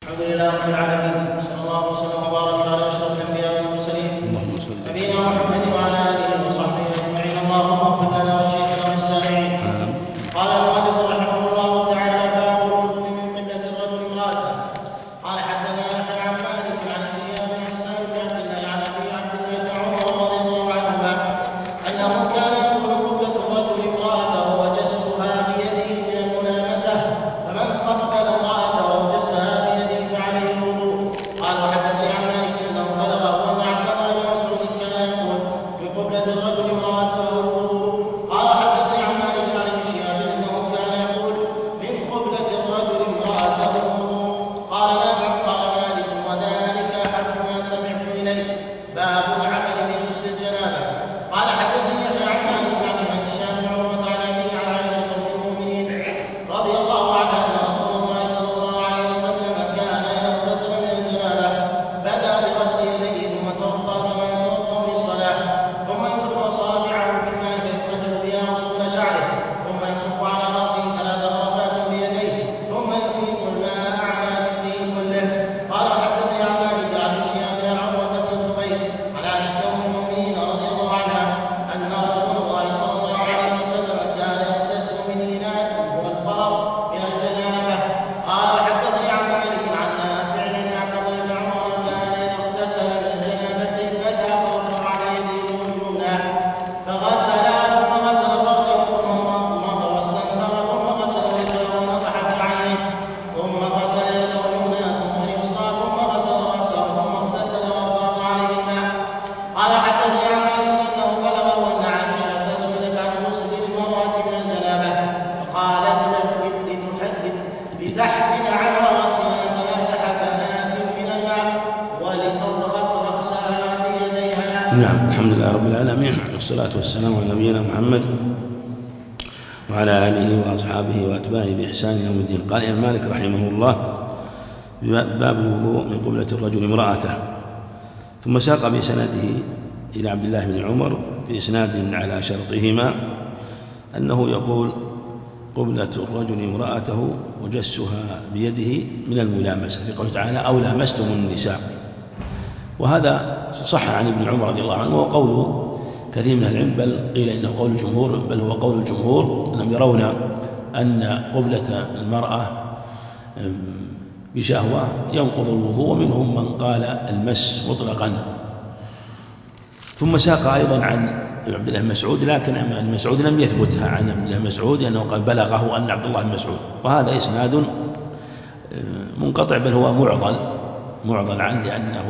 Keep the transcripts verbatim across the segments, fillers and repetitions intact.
الحمد لله رب العالمين، صلى الله وسلم وبارك على اشرف الانبياء والمرسلين نبينا محمد وعلى اله وصحبه اجمعين. اللهم اغفر لنا وشيخنا والسامعين. قال المؤلف رحمه الله تعالى: باب الوضوء من قبلة الرجل امراته. قال حدثنا يحيى عن مالك عن ابي بن حسان بن عبد الله عن ابي عبد الله بن عمر رضي الله عنهما انه كان يقول قبلة الرجل امراته وجسها بيده من الملامسة، فمن قبل امراته وجسها بيده فعليه الوضوء. قال وحدثني عن مالك انه بلغه ان عبد الله بن مسعود كان يقول بقبلة الرجل امراته الوضوء. قال حدثني عن مالك عن ابن شهاب انه كان يقول من قبلة الرجل امراته الوضوء. قال نافع قال مالك وذلك احب ما سمعت اليه. باب العمل بغسل الجنابه. قال حدثني يحيى عن مالك عن هشام بن عروه عن ابي عن عائشه ام المؤمنين رضي الله عنها ان رسول الله صلى الله عليه وسلم كان يغتسل من الجنابه، بدا بغسل يديه ثم توضا كما يتوضا للصلاه، ثم يدخل اصابعه في الماء فيخرج بها اصول شعره، ثم يصب على راسه ثلاث غرفات بيديه، ثم يفيض الماء على جسده كله. قال حدثني عن مالك عن شهاب عن عروه بن الزبير عن عائشه ام المؤمنين رضي الله عنها ان رسول الله صلى الله عليه وسلم كان يغتسل من اناء والفرض من الجنابه. قال حدثني عن مالك عن نافع ان عبد الله بن عمر كان اغتسل من جنابته بدا فوقع على يده اليمنى فغسلها ثم غسل فرجه ثم مضى واستنثر ثم غسل وجهه ونضح بعينيه ثم غسل يده اليمنى ثم اليسرى ثم غسل راسه ثم اغتسل وافاض عليه الماء. قال حدثني عن مالك انه بلغه ان عائشه سئلت عن غسل المراه من الجنابه فقالت لتحدث لتحمل على راسها ثلاث حفنات من الماء ولتضغط راسها بيديها. نعم، الحمد لله رب العالمين، والصلاة والسلام على نبينا محمد وعلى آله وأصحابه وأتباعه بإحسان إلى يوم الدين. قال الإمام مالك رحمه الله: باب الوضوء من قبلة الرجل امرأته. ثم ساق بسنده إلى عبد الله بن عمر بإسناد على شرطهما أنه يقول قبلة الرجل امرأته وجسها بيده من الملامسة، في قوله تعالى: أو لامستم النساء. وهذا صح عن ابن عمر رضي الله عنه، وقول كثير من العلم، بل قيل إنه قول الجمهور، بل هو قول الجمهور أنهم يرون أن قبلة المرأة بشهوة ينقض الوضوء، ومنهم من قال المس مطلقا. ثم ساق أيضا عن عبد الله بن مسعود، لكن ابن مسعود لم يثبتها عن عبد الله بن مسعود لأنه قال بلغه أن عبد الله بن مسعود، وهذا إسناد منقطع، بل هو معضل معضل عنه، لأنه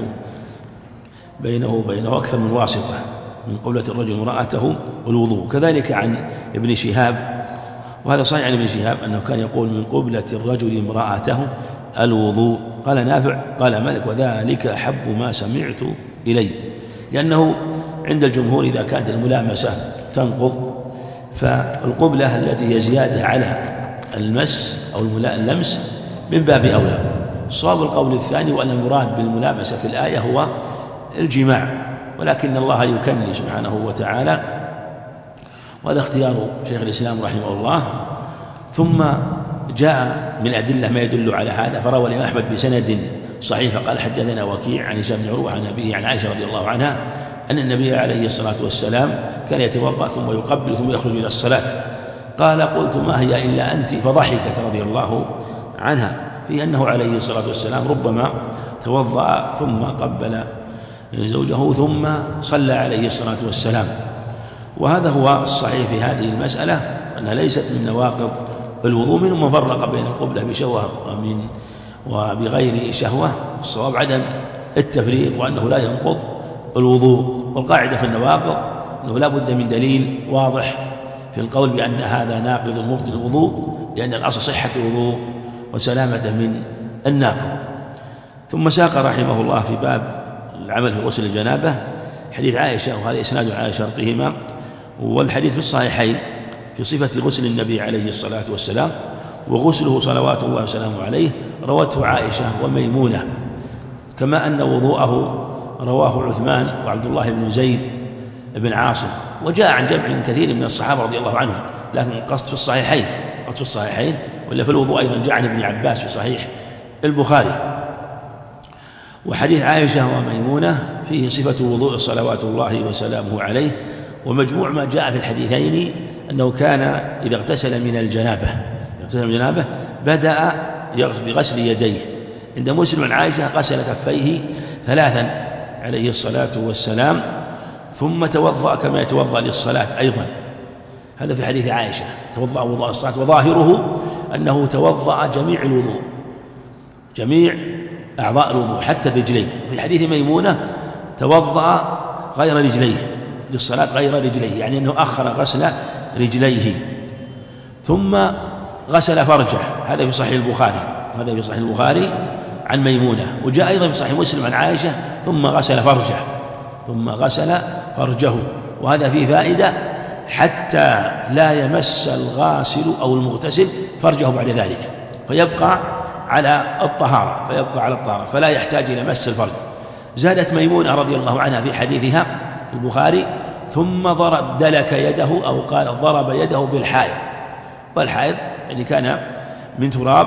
بينه وبينه أكثر من واسطة من قبلة الرجل امرأته والوضوء. كذلك عن ابن شهاب، وهذا صحيح عن ابن شهاب أنه كان يقول من قبلة الرجل امرأته الوضوء. قال نافع قال مالك وذلك أحب ما سمعت إلي، لأنه عند الجمهور إذا كانت الملامسة تنقض فالقبلة التي هي زيادة على المس أو اللمس من باب أولى. صواب القول الثاني وأن المراد بالملامسة في الآية هو الجماع، ولكن الله يكني سبحانه وتعالى، وهذا اختيار شيخ الإسلام رحمه الله. ثم جاء من أدلة ما يدل على هذا، فروى الإمام أحمد بسند صحيح فقال حدثنا وكيع عن هشام بن عروة عن أبيه عن عائشة رضي الله عنها أن النبي عليه الصلاة والسلام كان يتوضأ ثم يقبل ثم يخرج إلى الصلاة. قال قلت ما هي إلا أنت، فضحكت رضي الله عنها، في أنه عليه الصلاة والسلام ربما توضأ ثم قبل زوجه ثم صلى عليه الصلاة والسلام. وهذا هو الصحيح في هذه المسألة، أنها ليست من نواقض الوضوء. من من فرق بين القبلة بشهوة ومن وبغير شهوة، الصواب عدم التفريق، وأنه لا ينقض الوضوء. والقاعدة في النواقض أنه لا بد من دليل واضح في القول بأن هذا ناقض مبطل الوضوء، لأن الأصل صحة الوضوء وسلامته من الناقض. ثم ساق رحمه الله في باب العمل في غسل الجنابة حديث عائشة، وهذا إسناد على شرطهما، والحديث في الصحيحين في صفة غسل النبي عليه الصلاة والسلام وغسله صلوات الله وسلامه عليه، روته عائشة وميمونة، كما أن وضوءه رواه عثمان وعبد الله بن زيد بن عاصم، وجاء عن جمع كثير من الصحابة رضي الله عنهم، لكن القصد في الصحيحين، القصد في الصحيحين، ولا في الوضوء أيضا جاء عن ابن عباس في صحيح البخاري. وحديث عائشة وميمونة فيه صفة وضوء صلوات الله وسلامه عليه. ومجموع ما جاء في الحديثين أنه كان إذا اغتسل من الجنابة اغتسل من الجنابة بدأ بغسل يديه. عند مسلم عن عائشة غسل كفيه ثلاثا عليه الصلاة والسلام ثم توضأ كما يتوضأ للصلاة أيضا. هذا في حديث عائشة توضأ وضوء الصلاة، وظاهره أنه توضأ جميع الوضوء جميع أعضاء الوضوء حتى الرجلين. في حديث ميمونة توضأ غير رجليه للصلاة غير رجليه، يعني أنه أخر غسل رجليه ثم غسل فرجه. هذا في صحيح البخاري هذا في صحيح البخاري عن ميمونة. وجاء أيضا في صحيح مسلم عن عائشة ثم غسل فرجه ثم غسل فرجه. وهذا فيه فائدة حتى لا يمس الغاسل أو المغتسل فرجه بعد ذلك، فيبقى على الطهارة فيبقى على الطهارة فلا يحتاج إلى مس الفرج. زادت ميمونة رضي الله عنها في حديثها في البخاري ثم ضرب دلك يده أو قال ضرب يده بالحائض. والحائض يعني كان من تراب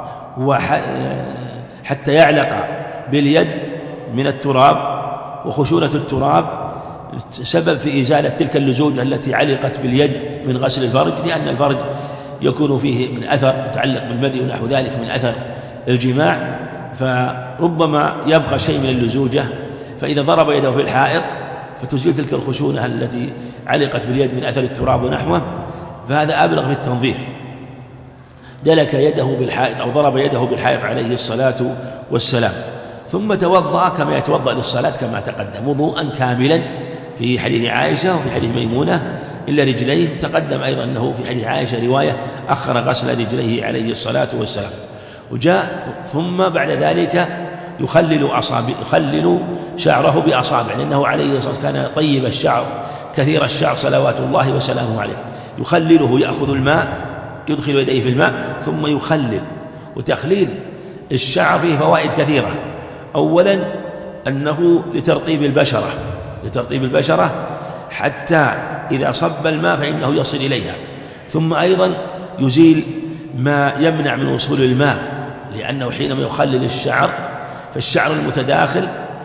حتى يعلق باليد من التراب، وخشونة التراب سبب في إزالة تلك اللزوجة التي علقت باليد من غسل الفرج، لأن الفرج يكون فيه من أثر متعلق بالمذي ونحو ذلك من أثر الجماع، فربما يبقى شيء من اللزوجة، فإذا ضرب يده في الحائط فتزيل تلك الخشونة التي علقت باليد من أثر التراب ونحوه، فهذا أبلغ في التنظيف. دلك يده بالحائط أو ضرب يده بالحائط عليه الصلاة والسلام. ثم توضأ كما يتوضأ للصلاة كما تقدم وضوءا كاملا في حديث عائشة وفي حديث ميمونة إلا رجليه. تقدم أيضا أنه في حديث عائشة رواية أخر غسل رجليه عليه الصلاة والسلام. وجاء ثم بعد ذلك يخلل أصابع يخلل شعره بأصابع، لأنه عليه الصلاة والسلام كان طيب الشعر كثير الشعر صلوات الله وسلامه عليه. يخلله يأخذ الماء يدخل يديه في الماء ثم يخلل. وتخليل الشعر فيه فوائد كثيرة. أولا أنه لترطيب البشرة لترطيب البشرة حتى إذا صب الماء فإنه يصل إليها. ثم أيضا يزيل ما يمنع من وصول الماء، لأنه حينما يخلل الشعر فالشعر المتداخل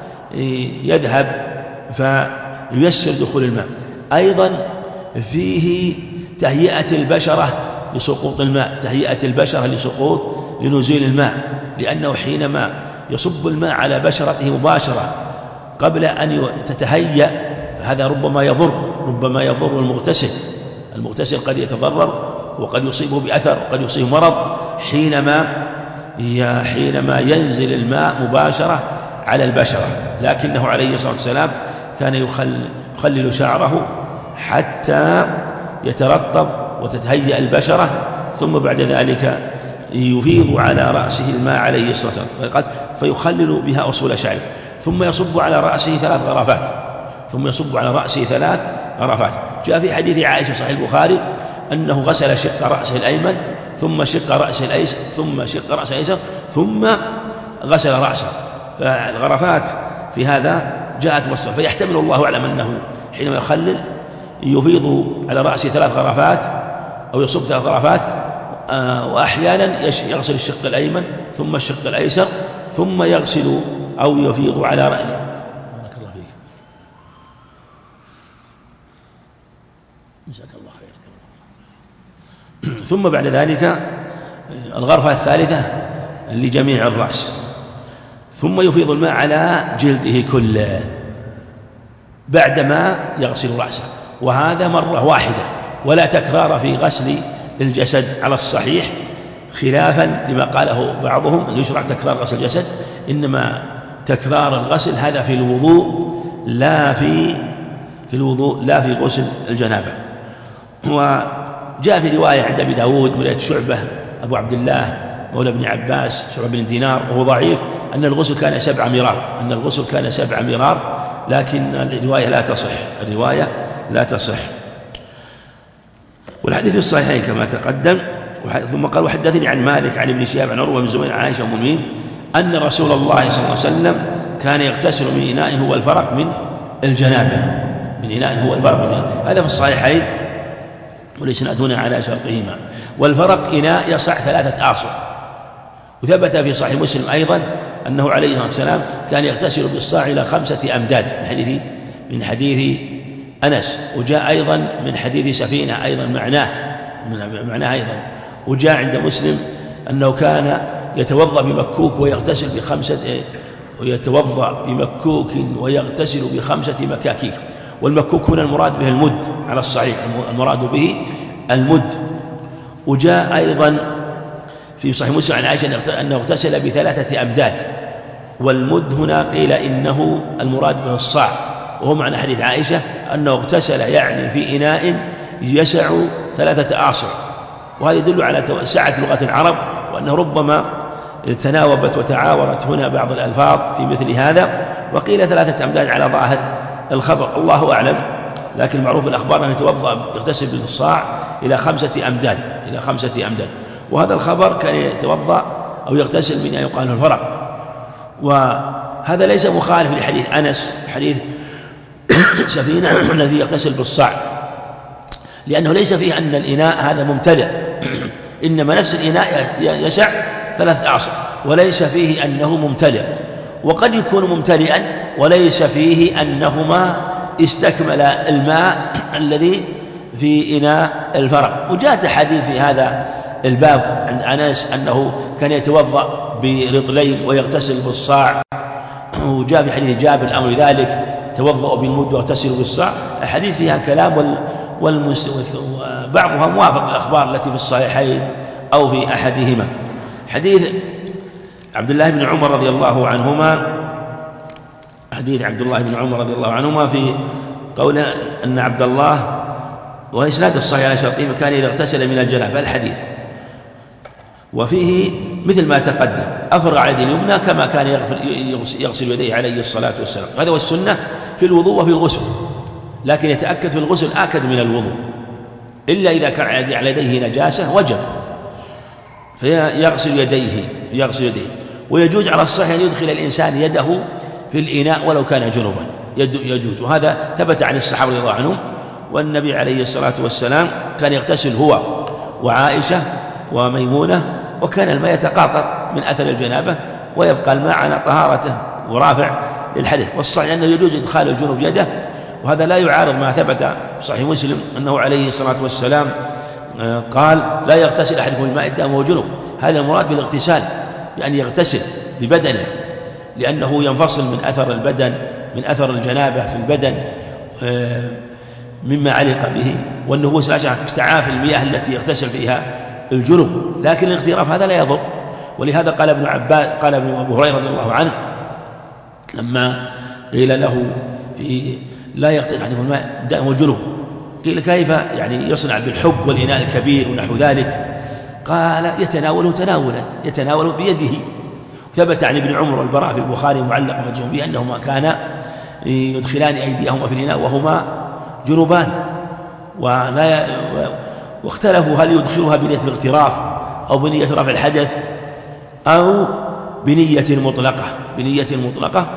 يذهب فييسر دخول الماء. أيضا فيه تهيئة البشرة لسقوط الماء تهيئة البشرة لسقوط لنزول الماء، لأنه حينما يصب الماء على بشرته مباشرة قبل أن تتهيأ فهذا ربما يضر ربما يضر المغتسل المغتسل قد يتضرر وقد يصيبه بأثر وقد يصيبه مرض حينما حينما ينزل الماء مباشرة على البشرة. لكنه عليه الصلاة والسلام كان يخلل شعره حتى يترطب وتتهيأ البشرة، ثم بعد ذلك يفيض على رأسه الماء عليه الصلاة والسلام فيخلل بها أصول شعره، ثم يصب على رأسه ثلاث غرفات ثم يصب على رأسه ثلاث غرفات. جاء في حديث عائشة صحيح البخاري أنه غسل شق رأسه الأيمن ثم شق رأسه الأيسر ثم شق رأسه الأيسر ثم غسل رأسه. فالغرفات في هذا جاءت مصر، فيحتمل الله أعلم أنه حينما يخلل يفيض على رأسه ثلاث غرفات أو يصب ثلاث غرفات، وأحيانا يغسل الشق الأيمن ثم الشق الأيسر ثم يغسل أو يفيض على رأسه. بارك الله فيك. جزاك الله خير. ثم بعد ذلك الغرفة الثالثة لجميع الرأس، ثم يفيض الماء على جلده كله بعدما يغسل رأسه، وهذا مرة واحدة ولا تكرار في غسل الجسد على الصحيح، خلافا لما قاله بعضهم أن يشرع تكرار غسل الجسد، إنما تكرار الغسل هذا في الوضوء لا في في الوضوء لا في غسل الجنابة. وجاء في رواية عند أبي داود رواية شعبة أبو عبد الله مولى ابن عباس شعبة بن دينار وهو ضعيف أن الغسل كان سبع مرار أن الغسل كان سبع مرار لكن الرواية لا تصح الرواية لا تصح. والحديث الصحيحين كما تقدم. ثم قال وحدثني عن مالك عن ابن شهاب عن عروة بن الزبير عن عائشة أم المؤمنين أن رسول الله صلى الله عليه وسلم كان يغتسل من إناء هو الفرق من الجنابة من إناء هو الفرق من هذا في الصحيحين والإسناد على شرطهما. والفرق إناء يصع ثلاثة آصع. وثبت في صحيح مسلم أيضا أنه عليه الصلاة والسلام كان يغتسل بالصاع إلى خمسة أمداد من حديث من حديث أنس. وجاء أيضا من حديث سفينة أيضا معناه معناه أيضا. وجاء عند مسلم أنه كان يتوضأ بمكوك ويغتسل بخمسة ويتوضأ بمكوك ويغتسل بخمسة مكاكيك. والمكوك هنا المراد به المد على الصحيح، المراد به المد. وجاء أيضا في صحيح مسلم عن عائشة أنه اغتسل بثلاثة أمداد، والمد هنا قيل إنه المراد به الصاع، وهو معنى حديث عائشة أنه اغتسل يعني في إناء يسع ثلاثة أعصر. وهذا يدل على سعة لغة العرب، وأنه ربما تناوبت وتعاورت هنا بعض الألفاظ في مثل هذا. وقيل ثلاثة أمداد على ظاهر الخبر، الله أعلم، لكن معروف الأخبار أنه يتوضأ يغتسل بالصاع إلى خمسة أمداد إلى خمسة أمداد. وهذا الخبر كان يتوضأ أو يغتسل من يقال الفرق. وهذا ليس مخالف لحديث أنس حديث سفينة الذي يغتسل بالصاع، لأنه ليس فيه أن الإناء هذا ممتلئ، إنما نفس الإناء يسع ثلاث أعصر، وليس فيه أنه ممتلئ. وقد يكون ممتلئا وليس فيه أنهما استكمل الماء الذي في إناء الفرق. وجاءت حديث في هذا الباب عند أنس أنه كان يتوضأ برطلين ويغتسل بالصاع، وجاء في حديث جابر الأمر ذلك توضأ بالمد واغتسل بالصاع. الحديث فيها كلام وال وبعضها موافق الأخبار التي في الصحيحين أو في أحدهما. حديث عبد الله بن عمر رضي الله عنهما حديث عبد الله بن عمر رضي الله عنهما في قوله أن عبد الله، وإسناد الصحيح على شرطه، كان إذا اغتسل من الجنابة الحديث، وفيه مثل ما تقدم أفرغ على يده اليمنى كما كان يغسل يديه عليه الصلاة والسلام. هذا هو السنة في الوضوء وفي الغسل، لكن يتأكد في الغسل آكد من الوضوء، إلا إذا كان على يديه نجاسة وجب فيغسل يديه يغسل يديه. ويجوز على الصحيح أن يدخل الإنسان يده في الإناء ولو كان جنبا، يجوز، وهذا ثبت عن الصحابة رضي الله عنهم. والنبي عليه الصلاة والسلام كان يغتسل هو وعائشة وميمونة، وكان الماء يتقاطر من أثر الجنابة ويبقى الماء على طهارته ورافع للحدث. والصحيح أنه يجوز إدخال الجنوب يده، وهذا لا يعارض ما ثبت في صحيح مسلم أنه عليه الصلاة والسلام قال لا يغتسل أحدكم الماء الدائم وهو جنوب. هذا المراد بالاغتسال، يعني يغتسل ببدنه، لأنه ينفصل من أثر البدن من أثر الجنابة في البدن مما علق به، والنفوس لا شك تعافي المياه التي يغتسل فيها الجنوب، لكن الاغتراف هذا لا يضر. ولهذا قال ابن عباس قال ابن أبو هريرة رضي الله عنه لما قيل له في لا يغتسل أحدكم الماء الدائم والجنوب، قيل كيف يعني يصنع بالحب والإناء الكبير ونحو ذلك؟ قال يتناوله تناولا يتناوله بيده. ثبت عن ابن عمر والبراء في البخاري معلق مجزوم به أنهما كانا يدخلان أيديهما في الإناء وهما جنوبان، ولا واختلفوا هل يدخلها بنية الاغتراف أو بنية رفع الحدث أو بنية مطلقة بنية مطلقة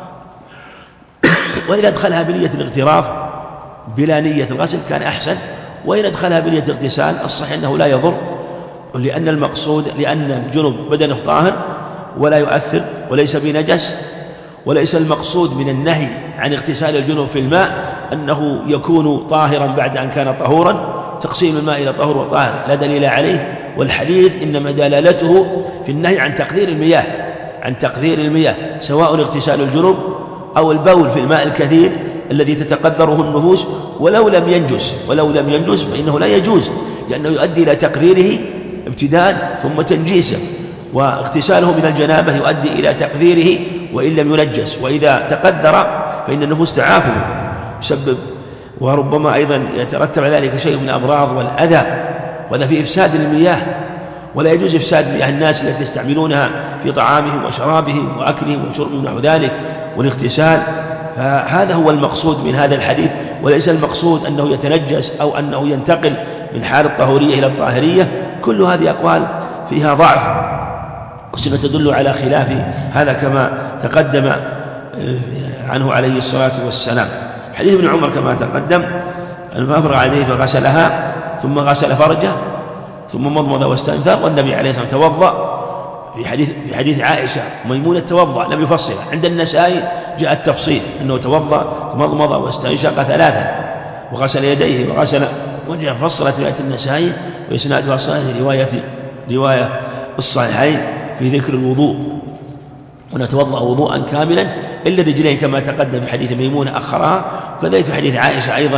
وإذا أدخلها بنية الاغتراف بلا نية الغسل كان أحسن، وإن أدخلها بنية الاغتسال الصحيح أنه لا يضر، لأن المقصود لأن الجنوب بدنه طاهر ولا يؤثر وليس بنجس، وليس المقصود من النهي عن اغتسال الجنوب في الماء أنه يكون طاهرا بعد أن كان طهورا، تقسيم الماء إلى طهور وطاهر لا دليل عليه. والحديث إنما دلالته في النهي عن تقدير المياه عن تقدير المياه سواء اغتسال الجنوب أو البول في الماء الكثير الذي تتقدره النفوس ولو لم ينجس ولو لم ينجس فإنه لا يجوز، لأنه يؤدي إلى تقديره ابتداء ثم تنجيسه، واغتساله من الجنابة يؤدي إلى تقديره وإن لم ينجس، وإذا تقدر فإن النفوس تعافل يسبب، وربما أيضا يترتب على ذلك شيء من الأمراض والأذى، وهذا في إفساد المياه، ولا يجوز إفساد مياه الناس التي يستعملونها في طعامهم وشرابهم وأكلهم وشربهم ونحو ذلك والاغتسال. فهذا هو المقصود من هذا الحديث، وليس المقصود أنه يتنجس أو أنه ينتقل من حال الطهورية إلى الطاهرية. كل هذه أقوال فيها ضعف وسنة تدل على خلاف هذا كما تقدم عنه عليه الصلاة والسلام. حديث ابن عمر كما تقدم أنه أفرغ عليه فغسلها ثم غسل فرجه ثم مضمض واستنثر، والنبي عليه الصلاة والسلام توضأ في حديث في حديث عائشة ميمونة توضأ لم يفصل. عند النسائي جاء التفصيل أنه توضأ تمضمض واستنشق ثلاثا وغسل يديه وغسل وجهه. فصلت رواية النسائي وإسنادها صحيح رواية رواية الصحيحين في ذكر الوضوء، ونتوضأ وضوءا كاملا إلا الرجلين كما تقدم في حديث ميمونة أخرها، وكذلك في حديث عائشة أيضا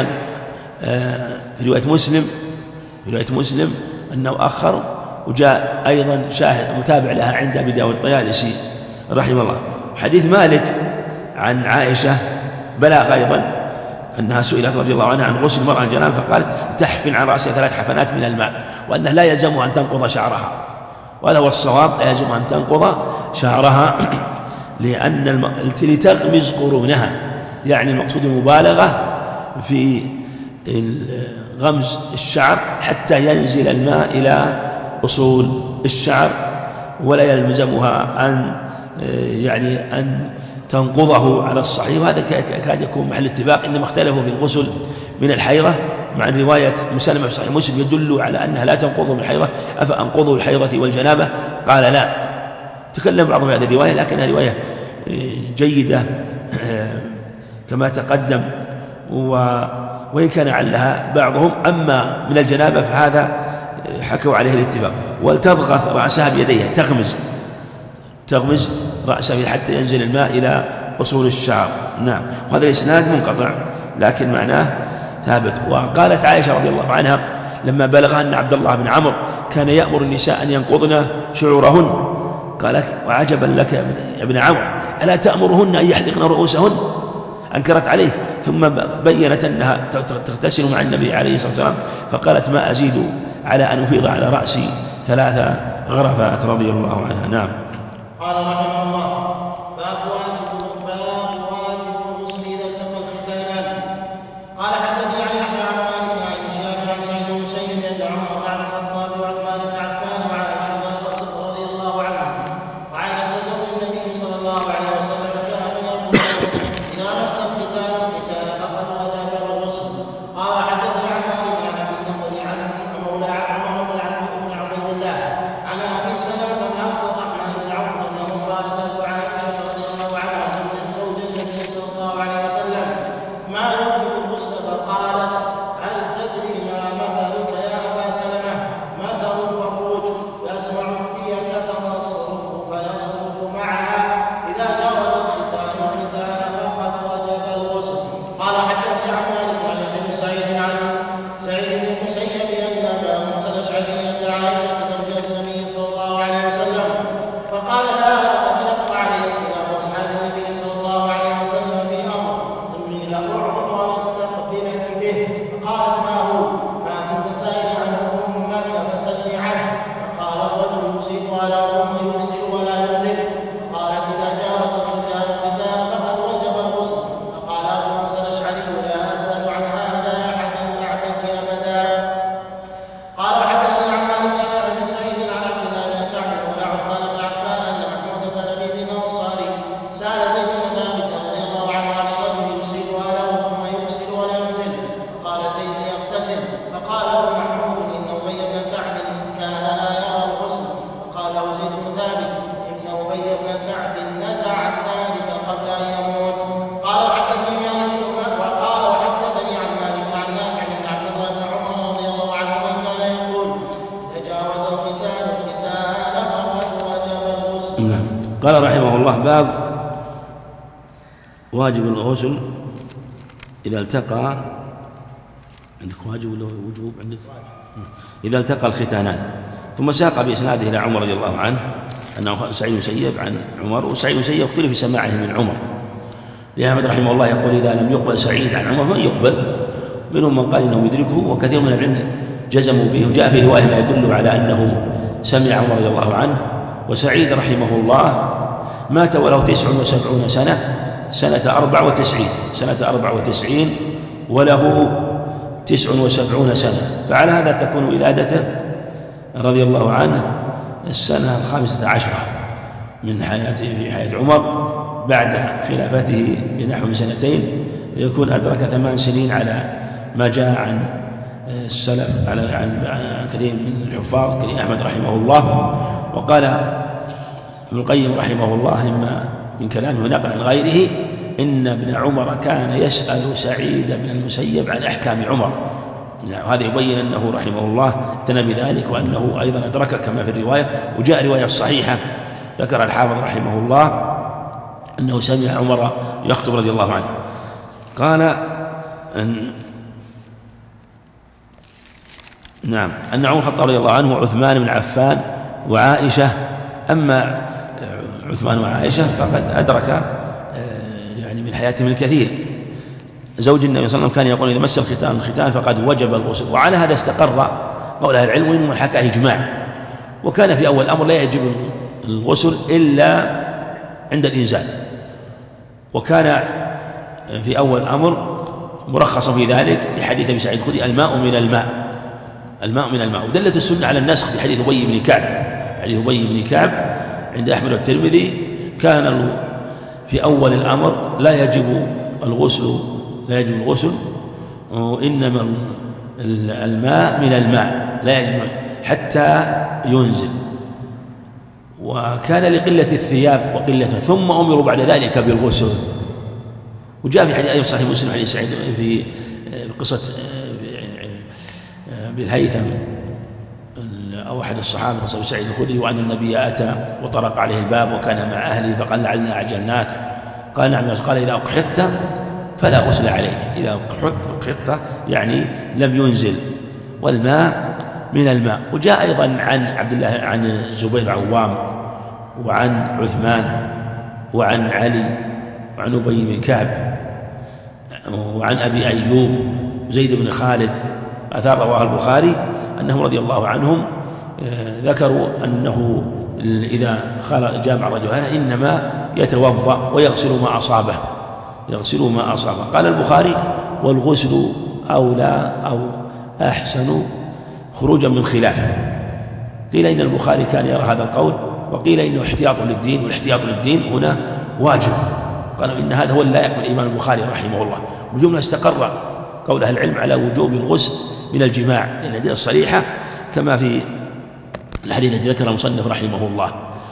في رواية مسلم في رواية مسلم أنه أخر. وجاء أيضا شاهد متابع لها عند أبي داود الطيالسي رحمه الله. حديث مالك عن عائشة بلاغ أيضا أنها سئلت رضي الله عنها عن غسل المرأة الجنابة فقالت تحفن عن رأسها ثلاث حفنات من الماء، وأنه لا يلزم أن تنقض شعرها، وهذا هو الصواب، لا يلزم أن تنقض شعرها لأن الم... لتغمز قرونها، يعني المقصود المبالغة في غمز الشعر حتى ينزل الماء إلى أصول الشعر، ولا يلزمها أن يعني أن تنقضه على الصحيح. وهذا كاد يكون محل اتفاق، إنما اختلفوا في الغسل من الحيضة، مع رواية مسلمة في صحيح مسلم يدل على أنها لا تنقض من الحيضة، أفأنقضه الحيضة والجنابة؟ قال لا. تكلم بعضهم في هذه الرواية لكنها رواية جيدة كما تقدم، وإن كان علها بعضهم. أما من الجنابة فهذا حكوا عليه الاتفاق. ولتضغط رأسها بيديها، تغمز تغمز رأسها حتى ينزل الماء إلى أصول الشعر. نعم. وهذا الإسناد منقطع لكن معناه ثابت. وقالت عائشة رضي الله عنها لما بلغها أن عبد الله بن عمرو كان يأمر النساء أن ينقضن شعورهن، قالت وعجبا لك يا ابن عمرو ألا تأمرهن أن يحلقن رؤوسهن؟ أنكرت عليه، ثم بينت أنها تغتسل مع النبي عليه الصلاة والسلام، فقالت ما أزيد على أن أفيض على رأسي ثلاث غرفات رضي الله عنها. نعم. قال رحمه الله باب واجب باب واجب الغسل اذا التقى الختانان. قال حدثني عن يحيى عن مالك عن شهاب عن سعيد بن مسيب ان عمر بن عبد الخطاب وعثمان بن عفان وعائشه رضي الله عنها وعائشه زوج النبي صلى الله عليه وسلم كانوا يقولون اذا مس الختان الختان فقد وجب الغسل. قال حدثني عن مالك عن ابي النضر عن مولى عمر بن عبد الله عن ابي سلمه بن عبد الرحمن بن عوف انه قال سالت عائشه رضي الله عنها زوج النبي صلى الله عليه وسلم ما يوجب الغسل، فقالت هل تدري ما مثلك يا ابا سلمه؟ مثل الفروج يسمع الدية فتصرف فيصرف معها اذا جاوز الختان الختان فقد وجب الغسل. قال حدثني عن مالك عن ابي سعيد عن سعيد بن المسيب ان ابا موسى الاشعري عند عائشه زوج النبي صلى الله عليه وسلم فقال لها لقد شق علي خلاف اصحاب النبي صلى الله عليه وسلم في امر اني لاعرض واستقبلك به، فقالت ما هو؟ ما كنت سائل عنه امك فسلني عنه. فقال الرجل يصيب على ام يرسل ولا ينزل. فقالت اذا جاوز الختان الختان فقد وجب الغسل. فقال ابو موسى الاشعري لا اسال عن هذا احدا بعدك ابدا. قال حدثني عن مالك عن ابي سعيد عن عبد الله بن كعب ولا عثمان بن عفان ان محمود بن لبيد الانصاري سال زيد بن ثابت رضي الله عنه عن الرجل يصيب اله ثم يغسل ولا ينزل. فقال زيد يغتسل. فقال ابو محمود ان ابي بن كعب كان لا يرى الغسل. فقال له زيد بن ثابت ان ابي بن كعب نزع عن ذلك قبل ان يموت. قال حدثني مالك وقال وحدثني عن مالك عن نافع ان عبد الله بن عمر رضي الله عنهما كان يقول تجاوز الختان الختان فقد وجب الغسل. نعم. قال رحمه الله باب واجب الغسل إذا التقى عندك واجب ولا وجوب عندك؟ إذا التقى الختانان. ثم ساق بإسناده إلى عمر رضي الله عنه أنه سعيد المسيب عن عمر، وسعيد المسيب اختلف في سماعه من عمر، لأحمد رحمه الله يقول إذا لم يقبل سعيد عن عمر من يقبل، منهم من قال إنه يدركه وكثير من العلم جزموا به. وجاء في رواية ما يدل على أنه سمع عمر رضي الله عنه. وسعيد رحمه الله مات وله تسع وسبعون سنة سنة أربع وتسعين سنة أربع وتسعين وله تسع وسبعون سنة، فعلى هذا تكون ولادته رضي الله عنه السنة الخامسة عشرة من حياته في حياة عمر بعد خلافته بنحو من سنتين، ويكون أدرك ثمان سنين على ما جاء عن السلف على عن كريم من الحفاظ كريم أحمد رحمه الله. وقال ابن القيم رحمه الله إما من كلامه ونقل عن غيره إن ابن عمر كان يسأل سعيد بن المسيب عن أحكام عمر. وهذا يبين أنه رحمه الله اعتنى بذلك وأنه أيضا أدركه كما في الرواية. وجاء رواية صحيحة ذكر الحافظ رحمه الله أنه سمع عمر يخطب رضي الله عنه. قال أن نعم أن عمر الخطاب رضي الله عنه وعثمان بن عفان وعائشة. أما عثمان وعائشة فقد أدرك يعني من حياتهم الكثير. زوج النبي صلى الله عليه وسلم كان يقول إذا مس الختان الختان فقد وجب الغسل، وعلى هذا استقر قول أهل العلم ومن حكاه إجماع. وكان في أول الأمر لا يجب الغسل إلا عند الإنزال، وكان في أول الأمر مرخصا في ذلك لحديث أبي سعيد الخدري الماء من الماء الماء من الماء. ودلت السنة على النسخ في حديث أبي بن كعب حديث أبي بن كعب عند أحمد والترمذي كان في أول الأمر لا يجب الغسل لا يجب الغسل إنما الماء من الماء لا يجب حتى ينزل. وكان لقلة الثياب وقلة ثم أمروا بعد ذلك بالغسل. وجاء في حديث صحيح مسلم حديث سعيد في قصة بالهيثم أو أحد الصحابة قصة سعيد الخدري وأن النبي أتى وطرق عليه الباب وكان مع أهله فقال لعلنا عجلناك. قال نعم. قال إذا أقحطت فلا غسل عليك. إذا أقحطت يعني لم ينزل، والماء من الماء. وجاء أيضا عن عبد الله عن الزبير العوام وعن عثمان وعن علي وعن أبي بن كعب وعن أبي أيوب زيد بن خالد أثار رواه البخاري أنهم رضي الله عنهم ذكروا أنه إذا جامع رجل إنما يتوضأ ويغسل ما أصابه يغسل ما أصابه. قال البخاري والغسل أولى أو أحسن خروجا من خلافه. قيل إن البخاري كان يرى هذا القول، وقيل إنه احتياط للدين، والاحتياط للدين هنا واجب. قالوا إن هذا هو اللائق بالإمام البخاري رحمه الله. وجملة استقر قول أهل العلم على وجوب الغسل من الجماع لأن الأدلة الصريحة كما في الحديث الذي ذكره المصنف رحمه الله،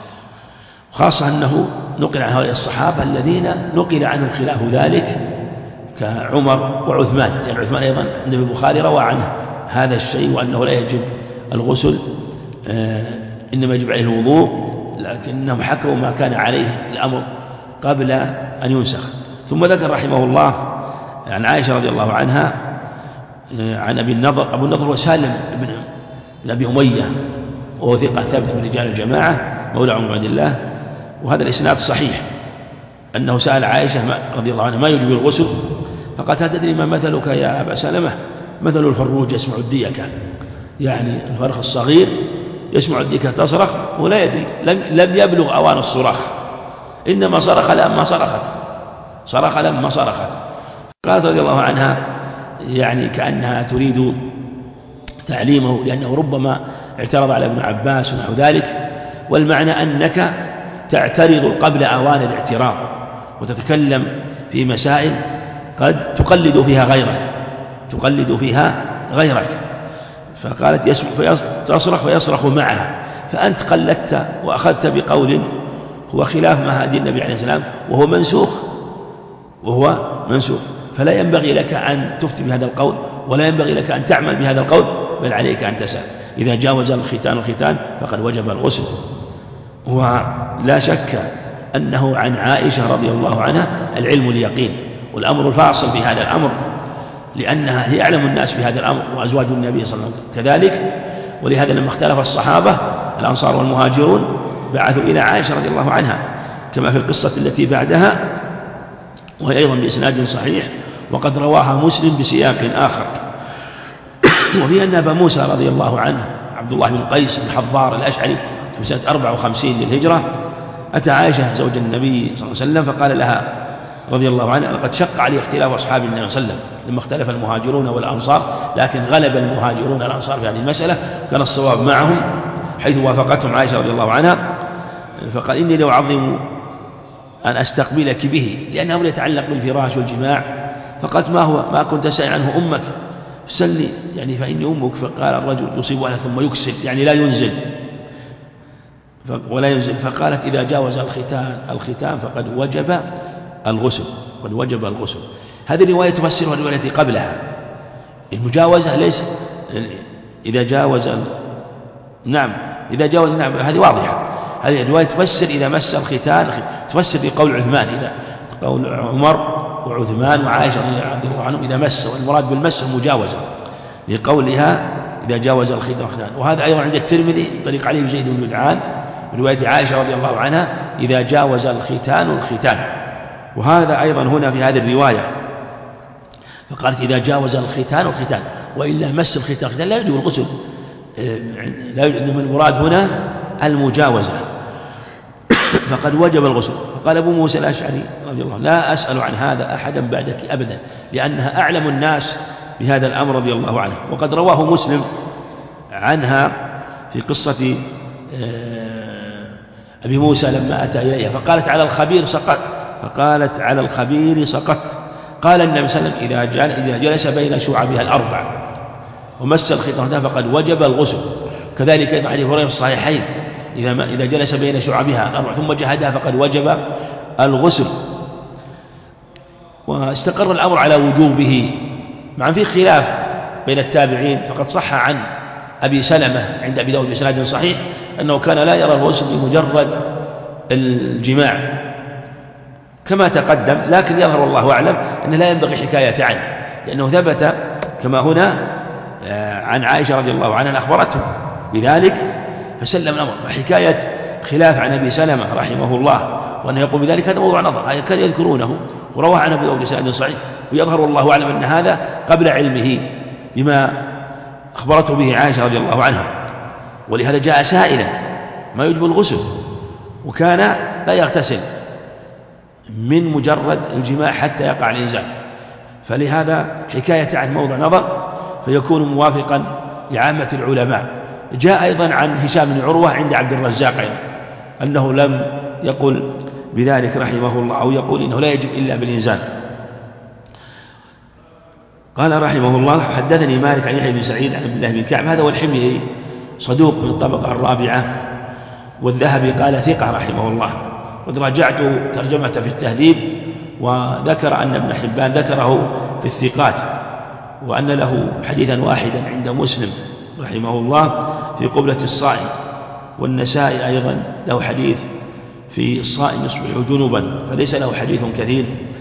خاصة أنه نقل عن هؤلاء الصحابة الذين نقل عنهم خلاف ذلك كعمر وعثمان، لأن يعني عثمان أيضا عند البخاري روى عنه هذا الشيء وأنه لا يجب الغسل آه إنما يجب عليه الوضوء، لكنهم حكوا ما كان عليه الأمر قبل أن ينسخ. ثم ذكر رحمه الله عن عائشة رضي الله عنها آه عن أبي النضر. أبو النضر وسالم بن أبي أمية وهو ثقة ثابت من رجال الجماعة مولى عمر عبد الله، وهذا الإسناد صحيح أنه سأل عائشة رضي الله عنها ما يجب الغسل فقالت هل تدري ما مثلك يا أبا سلمة؟ مثل الفروج يسمع الديكة، يعني الفرخ الصغير يسمع الديكة تصرخ ولا يدري، لم, لم يبلغ أوان الصراخ، إنما صرخ لما صرخت صرخ لما صرخت. قالت رضي الله عنها يعني كأنها تريد تعليمه لأنه ربما اعترض على ابن عباس ونحو ذلك، والمعنى أنك تعترض قبل أوان الاعتراض وتتكلم في مسائل قد تقلد فيها غيرك تقلد فيها غيرك فقالت يسمع تصرخ ويصرخ معها، فأنت قلدت وأخذت بقول هو خلاف ما هدي النبي عليه السلام وهو منسوخ وهو منسوخ فلا ينبغي لك أن تفتي بهذا القول ولا ينبغي لك أن تعمل بهذا القول، بل عليك أن تسأل. إذا جاوز الختان الختان فقد وجب الغسل. ولا شك أنه عن عائشة رضي الله عنها العلم اليقين والأمر الفاصل في هذا الأمر، لأنها هي أعلم الناس بهذا الأمر وأزواج النبي صلى الله عليه وسلم كذلك. ولهذا لما اختلف الصحابة الأنصار والمهاجرون بعثوا إلى عائشة رضي الله عنها كما في القصة التي بعدها، وهي أيضا بإسناد صحيح وقد رواها مسلم بسياق آخر. وفي أن أبا موسى رضي الله عنه عبد الله بن قيس بن حضار الأشعري في سنة أربع وخمسين للهجرة أتى عائشة زوج النبي صلى الله عليه وسلم فقال لها رضي الله عنها لقد شق علي اختلاف أصحاب النبي صلى الله عليه وسلم لما اختلف المهاجرون والأنصار، لكن غلب المهاجرون الأنصار في هذه المسألة، كان الصواب معهم حيث وافقتهم عائشة رضي الله عنها. فقال إني لأعظم أن أستقبلك به لأن أمر يتعلق بالفراش والجماع. فقالت ما هو؟ ما كنت أسأل عنه أمك سلني يعني فإني أمك. فقال الرجل يصيب أهله ثم يكسل يعني لا ينزل. ولا ينزل. فقالت إذا جاوز الختان الختان فقد وجب الغسل، قد وجب الغسل. هذه الرواية تفسرها الرواية التي قبلها. المجاوزة ليس إذا جاوز ال... نعم إذا جاوز، نعم هذه واضحة. هذه الرواية تفسر إذا مس الختان، تفسر بقول عثمان، إذا قول عمر وعثمان وعائشة رضي الله عنهم إذا مس، والمراد بالمس المجاوزة لقولها إذا جاوز الختان. وهذا أيضا عند الترمذي طريق علي بن زيد بن جدعان رواية عائشة رضي الله عنها إذا جاوز الختان الختان. وهذا أيضا هنا في هذه الرواية فقالت إذا جاوز الختان الختان، وإلا مس الختان الختان لا يجب الغسل، إنما المراد هنا المجاوزة فقد وجب الغسل. فقال أبو موسى الأشعري رضي الله عنه لا أسأل عن هذا أحدا بعدك أبدا، لأنها أعلم الناس بهذا الأمر رضي الله عنه. وقد رواه مسلم عنها في قصة أبي موسى لما أتى إليها فقالت على الخبير سقط، فقالت على الخبير سقط. قال النبي صلى الله عليه وسلم إذا جلس بين شعبها الأربع ومس الختان فقد وجب الغسل. كذلك أيضا حديث هريرة في الصحيحين إذا ما إذا جلس بين شعبها الأربع ثم جهدها فقد وجب الغسل. واستقر الأمر على وجوبه، مع في خلاف بين التابعين. فقد صح عن أبي سلمة عند أبي داود بإسناد صحيح أنه كان لا يرى الغسل بمجرد الجماع كما تقدم، لكن يظهر الله أعلم أن لا ينبغي حكاية عنه، لأنه ثبت كما هنا عن عائشة رضي الله عنها أخبرته بذلك فسلم الأمر. فحكاية خلاف عن أبي سلمة رحمه الله وأنه يقول بذلك هذا موضوع نظر، هذا كان يذكرونه ورواه عن أبي داود بإسناد صحيح، ويظهر الله أعلم أن هذا قبل علمه بما أخبرته به عائشة رضي الله عنها. ولهذا جاء سائلا ما يجب الغسل، وكان لا يغتسل من مجرد الجماع حتى يقع الإنزال، فلهذا حكاية عن موضع نظر فيكون موافقا لعامة العلماء. جاء أيضا عن هشام بن عروة عند عبد الرزاق أنه لم يقل بذلك رحمه الله، أو يقول إنه لا يجب إلا بالإنزال. قال رحمه الله حدثني مالك عن يحيى بن سعيد عن عبد الله بن كعب، هذا والحميري صدوق من الطبقة الرابعة، والذهبي قال ثقة رحمه الله. قد راجعت ترجمة في التهذيب وذكر أن ابن حبان ذكره في الثقات، وأن له حديثا واحدا عند مسلم رحمه الله في قبلة الصائم، والنسائي أيضا له حديث في الصائم يصبح جنبا، فليس له حديث كثير.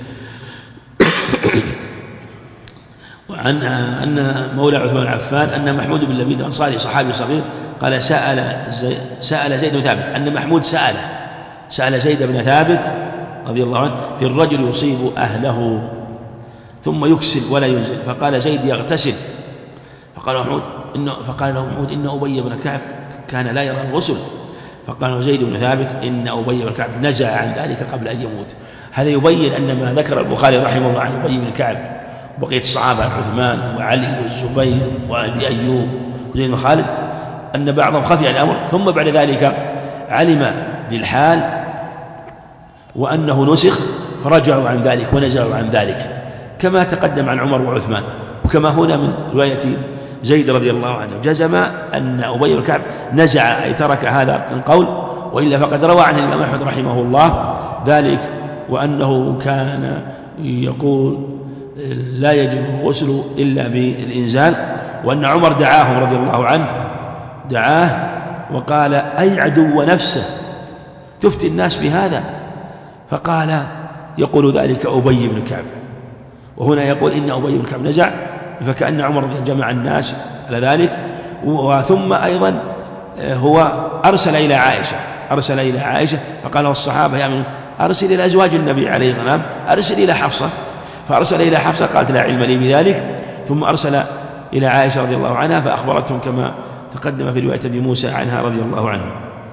وعن أن مولى عثمان عفان أن محمود بن لبيد الأنصاري صحابي صغير قال سأل زي سأل زيد بن ثابت أن محمود سأل سأل زيد بن ثابت رضي الله عنه في الرجل يصيب أهله ثم يكسل ولا ينزل، فقال زيد يغتسل، فقال محمود إنه فقال له محمود إن أبي بن كعب كان لا يرى الغسل، فقال له زيد بن ثابت إن أبي بن كعب نزع عن ذلك قبل أن يموت. هذا يبين أن ما ذكر البخاري رحمه الله عن أبي بن كعب وبقية الصحابة عثمان وعلي والزبير وأبي أيوب وزيد بن خالد أن بعضهم خفي الأمر ثم بعد ذلك علم بالحال وأنه نسخ فرجعوا عن ذلك ونزعوا عن ذلك، كما تقدم عن عمر وعثمان. وكما هنا من رواية زيد رضي الله عنه جزم أن أبي بن كعب نزع أي ترك هذا القول، وإلا فقد روى عن الإمام أحمد رحمه الله ذلك، وأنه كان يقول لا يجب الغسل إلا بالإنزال، وأن عمر دعاه رضي الله عنه دعاه وقال أي عدو نفسه تفتي الناس بهذا، فقال يقول ذلك أبي بن كعب، وهنا يقول إن أبي بن كعب نزع، فكأن عمر جمع الناس على ذلك. وثم أيضا هو أرسل إلى عائشة أرسل إلى عائشة فقال له الصحابة يا من أرسل إلى أزواج النبي عليه الصلاة والسلام أرسل إلى حفصة، فأرسل إلى حفصة قالت لا علم لي بذلك، ثم أرسل إلى عائشة رضي الله عنها فأخبرتهم كما تقدم في رواية أبي موسى عنها رضي الله عنه.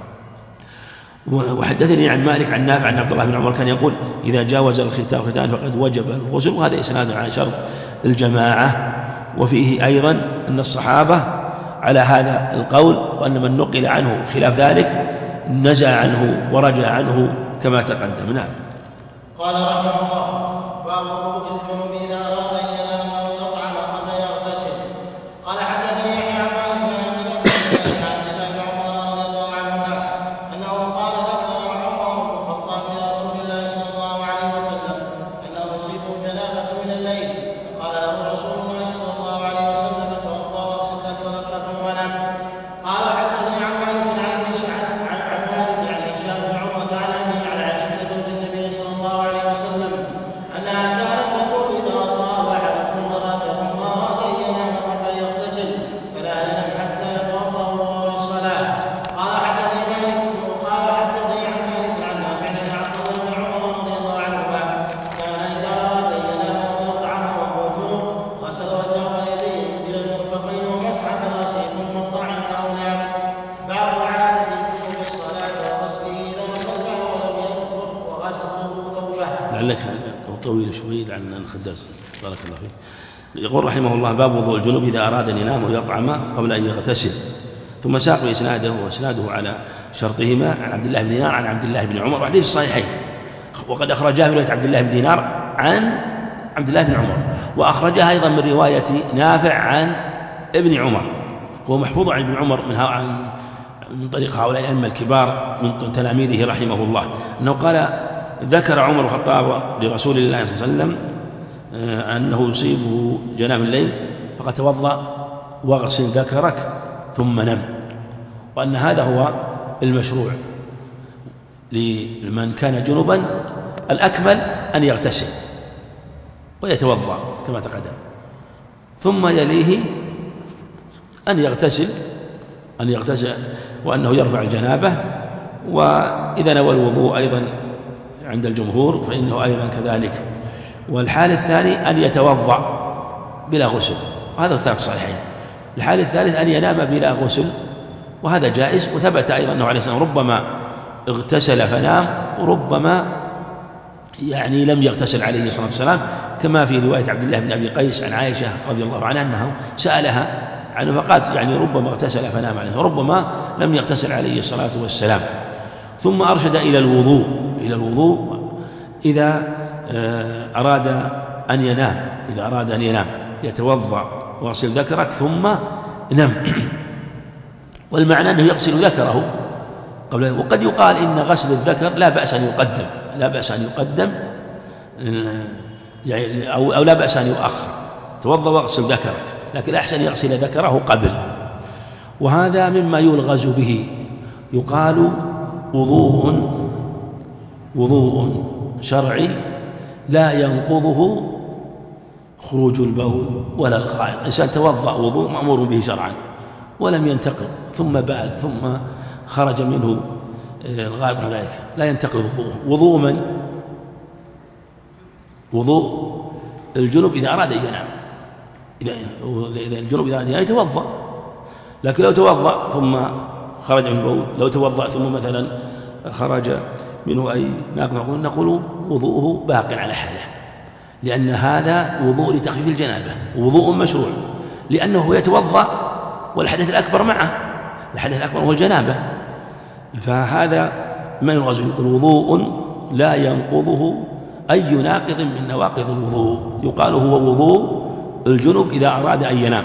وحدثني عن مالك عن نافع عن عبد الله بن عمر كان يقول إذا جاوز الختان ختان فقد وجب الغسل، وهذا إسناد عن شرط الجماعة. وفيه أيضا أن الصحابة على هذا القول، وأن من نقل عنه خلاف ذلك نزع عنه ورجع عنه كما تقدم. نعم. قال رحمه الله باب خروج الجنوب إذا أراد أن ينام أو يطعم قبل يغتسل. قال حدثني يحيى عن مالك بن عبد الله بن عمر رضي الله عنهما أنه لعلك طويل شوي عن الخداس. بارك الله فيك. يقول رحمه الله: باب وضوء الجنوب إذا أراد أن ينام ويطعم قبل أن يغتسل. ثم ساق إسناده وإسناده على شرطهما عن عبد الله بن دينار عن عبد الله بن عمر، وحديث الصحيحين، وقد أخرجها من رواية عبد الله بن دينار عن عبد الله بن عمر، وأخرجها أيضا من رواية نافع عن ابن عمر، هو محفوظ عن ابن عمر من, عن من طريق هؤلاء الأئمة الكبار من تلاميذه رحمه الله، أنه قال: ذكر عمر الخطاب لرسول الله صلى الله عليه وسلم أنه يصيبه جناب الليل فقد توضأ واغسل ذكرك ثم نم، وأن هذا هو المشروع لمن كان جنبا، الأكمل أن يغتسل ويتوضأ كما تقدم، ثم يليه أن يغتسل أن يغتسل وأنه يرفع الجنابة، وإذا نوى الوضوء أيضا عند الجمهور فإنه أيضا كذلك. والحال الثاني أن يتوضأ بلا غسل، وهذا ثابت الصحيحين. الحال الثالث أن ينام بلا غسل، وهذا جائز، وثبت أيضا أنه عليه السلام ربما اغتسل فنام، وربما يعني لم يغتسل عليه الصلاة والسلام، كما في رواية عبد الله بن أبي قيس عن عائشة رضي الله عنها أنه سألها عنه فقالت يعني ربما اغتسل فنام عليه، وربما لم يغتسل عليه الصلاة والسلام. ثم أرشد إلى الوضوء إلى الوضوء إذا أراد أن ينام إذا أراد أن ينام يتوضأ واغسل ذكرك ثم نم. والمعنى أنه يغسل ذكره قبل. وقد يقال إن غسل الذكر لا بأس أن يقدم لا بأس أن يقدم يعني أو, أو لا بأس أن يؤخر. توضأ واغسل ذكرك، لكن أحسن يغسل ذكره قبل. وهذا مما يلغز به، يقال وضوء وضوء شرعي لا ينقضه خروج البول ولا الغائط. إنسان توضأ وضوء مأمور به شرعا ولم ينتقض، ثم بال ثم خرج منه الغائط وذلك، لا ينتقض وضوءه. وضوء من؟ وضوء الجنب إذا أراد أن ينام. إذا الجنب إذا أراد أن يتوضأ، لكن لو توضأ ثم خرج من البول، لو توضأ ثم مثلا خرج منه أي ناقض، نقول وضوءه باق على حاله، لأن هذا وضوء لتخفيف الجنابة، وضوء مشروع، لأنه يتوضأ والحدث الأكبر معه، الحدث الأكبر هو الجنابة، فهذا ما يلغز. يقول وضوء لا ينقضه أي ناقض من نواقض الوضوء، يقال هو وضوء الجنب إذا أراد أن ينام.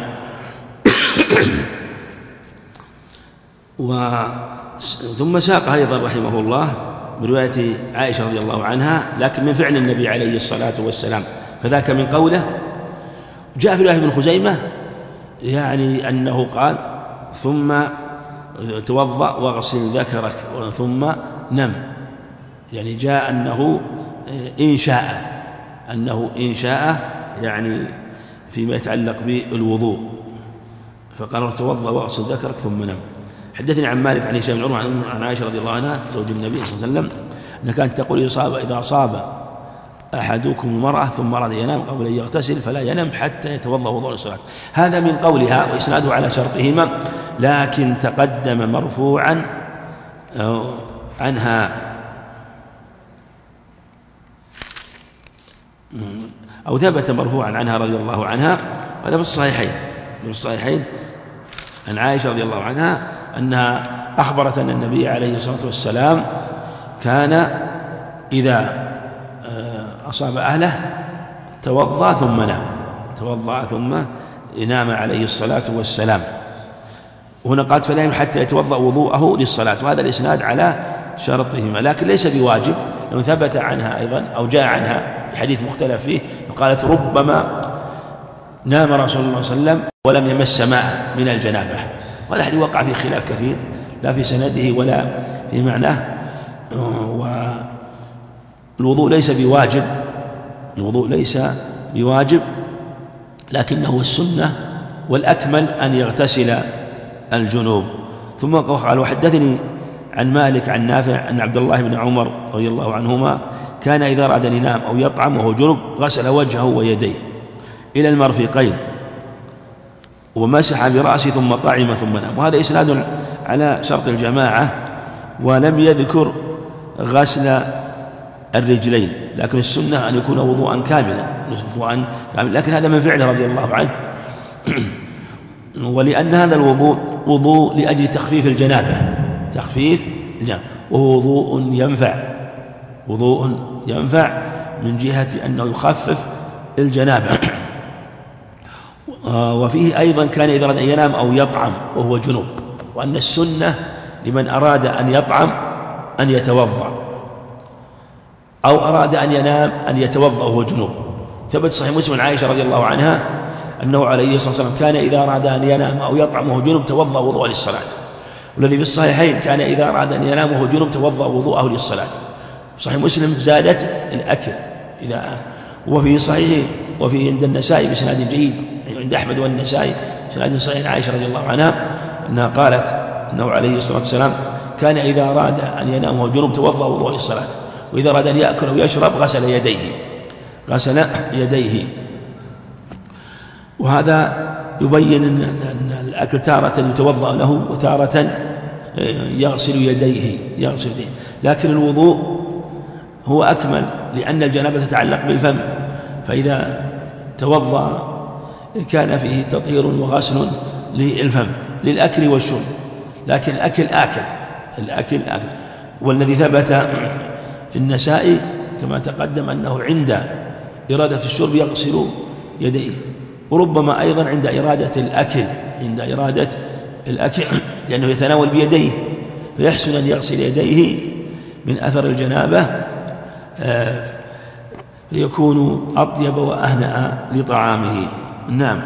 و ثم ساق أيضا رحمه الله برواية عائشة رضي الله عنها، لكن من فعل النبي عليه الصلاة والسلام، فذاك من قوله. جاء في رواية ابن خزيمة يعني أنه قال: ثم توضأ واغسل ذكرك ثم نم، يعني جاء أنه إن شاء أنه إن شاء يعني فيما يتعلق بالوضوء، فقال: توضأ واغسل ذكرك ثم نم. حدثني عن مالك عن هشام بن عروة عن عائشة رضي الله عنها زوج النبي صلى الله عليه وسلم أنها كانت تقول: إذا أصاب أحدكم المرأة ثم أراد ينام قبل أن يغتسل فلا ينام حتى يتوضأ وضوء الصلاة. هذا من قولها، وإسناده على شرطهما، لكن تقدم مرفوعا عنها أو ثبت مرفوعا عنها رضي الله عنها، هذا في الصحيحين في الصحيحين عن عائشة رضي الله عنها أنها أخبرت أن النبي عليه الصلاة والسلام كان إذا أصاب أهله توضأ ثم نام توضأ ثم نام عليه الصلاة والسلام. وهنا قالت: فلا ينام حتى يتوضأ وضوءه للصلاة، وهذا الإسناد على شرطهما، لكن ليس بواجب، لو ثبت عنها أيضا أو جاء عنها حديث مختلف فيه، وقالت: ربما نام رسول الله صلى الله عليه وسلم ولم يمس ماء من الجنابة. وهذا الحديث وقع فيه خلاف كثير، لا في سنده ولا في معناه. والوضوء ليس بواجب الوضوء ليس بواجب لكنه السنة، والأكمل أن يغتسل الجنوب. ثم قال: وحدثني عن مالك عن نافع أن عبد الله بن عمر رضي الله عنهما كان إذا أراد أن ينام أو يطعم وهو جنب غسل وجهه ويديه إلى المرفقين ومسح برأسه ثم طعم ثم نام. وهذا إسناد على شرط الجماعة، ولم يذكر غسل الرجلين، لكن السنة أن يكون وضوءا كاملا وضوءا كاملا، لكن هذا من فعله رضي الله عنه. ولأن هذا الوضوء وضوء لأجل تخفيف الجنابة، تخفيف الجنابة، وهو وضوء ينفع، وضوء ينفع من جهة أنه يخفف الجنابة. وفيه أيضا كان إذا أراد أن ينام أو يطعم وهو جنوب، وأن السنة لمن أراد أن يطعم أن يتوضأ، أو أراد أن ينام أن يتوضأ وهو جنوب. ثبت صحيح مسلم عن عائشة رضي الله عنها أنه عليه الصلاة والسلام كان إذا أراد أن ينام أو يطعم وهو جنوب توضأ وضوءا للصلاة، والذي في الصحيحين كان إذا أراد أن ينام وهو جنوب توضأ وضوءه للصلاة. صحيح مسلم زادت الأكل إذا، وفي صحيح وفي عند النسائي بسناد جيد عند أحمد والنسائي سناد صحيح عائشة رضي الله عنها أنها قالت أنه عليه الصلاة والسلام كان إذا أراد أن ينام وهو جنوب توضأ وضوءا للصلاة، وإذا أراد أن يأكل أو يشرب غسل يديه غسل يديه. وهذا يبين أن الأكل تارة يتوضأ له وتارة يغسل يديه يغسل يديه لكن الوضوء هو أكمل، لأن الجنابة تتعلق بالفم، فإذا توضأ كان فيه تطهير وغسل للفم للأكل والشرب، لكن الأكل آكل الأكل آكل. والذي ثبت في النسائي كما تقدم أنه عند إرادة الشرب يغسل يديه، وربما أيضا عند إرادة الأكل عند إرادة الأكل لأنه يتناول بيديه، فيحسن أن يغسل يديه من أثر الجنابة فيكون أطيب وأهنأ لطعامه. نعم.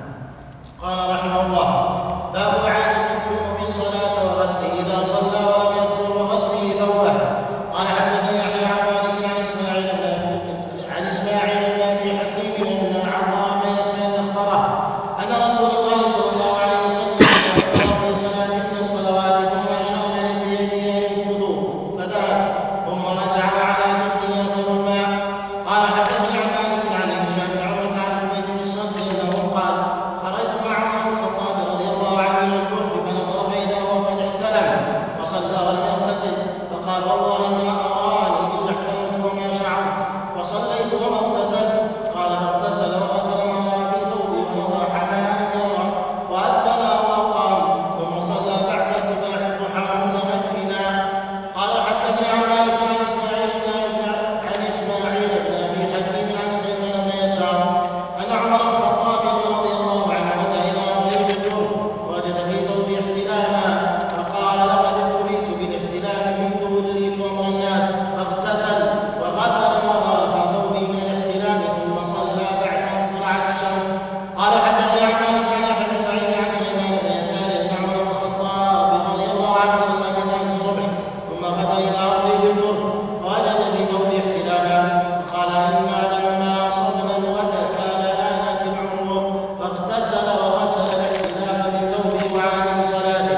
قال رحمه الله: باب إعادة الوضوء بالصلاة وغسله إذا صلى ولم يذكر وغسله ثوبه. قال حدثني يحيى عن مالك عن إسماعيل عن إسماعيل بن أبي حكيم أن عطاء بن يسار أخبره أن رسول الله صلى الله عليه وسلم أخبر في صلاة من الصلوات ثم أشار إلى بيده الوضوء فذهب ثم رجع وعلى جبهه أثر الماء. قال حدثني عن مالك عن هشام بن عروة عن عبيد بن الصدر أنه قال: خرجت مع عمر الخطاب رضي الله عنه إلى الجرف فنظر فإذا هو قد احتلم فصلى ولم يغتسل، فقال: والله ما أراني إلا احتلمت وما شعرت، وصليت وما اغتسلت. قال: فاغتسل وغسل ما رأى في ثوبه ونضح ماء يرى وأدبر وقام ثم صلى بعد اتباع الضحى متمكنا. قال حدثني عن مالك عن إسماعيل بن عن إسماعيل بن أبي حكيم عن سليمان بن يسار أن عمر الخطاب رضي الله عنه أتى إلى أرض الجرف ووجد في ثوبه احتلاما، فقال: لقد ابتليت بالاحتلام منذ وليت أمر الناس، فاغتسل وغسل ما رأى في ثوبه من الاحتلام ثم صلى بعد أن طلعت الشمس. قال حدثني عن مالك عن يحيى بن سعيد عن سليمان بن يسار أن عمر بن الخطاب رضي الله عنه صلى بالناس الصبح ثم غدا إلى أرض الجرف ووجد في ثوبه احتلاما، فقال: إنا لما أصبنا الغد كان آنت العروق، فاغتسل وغسل الاحتلام من ثوبه وعاد بصلاته.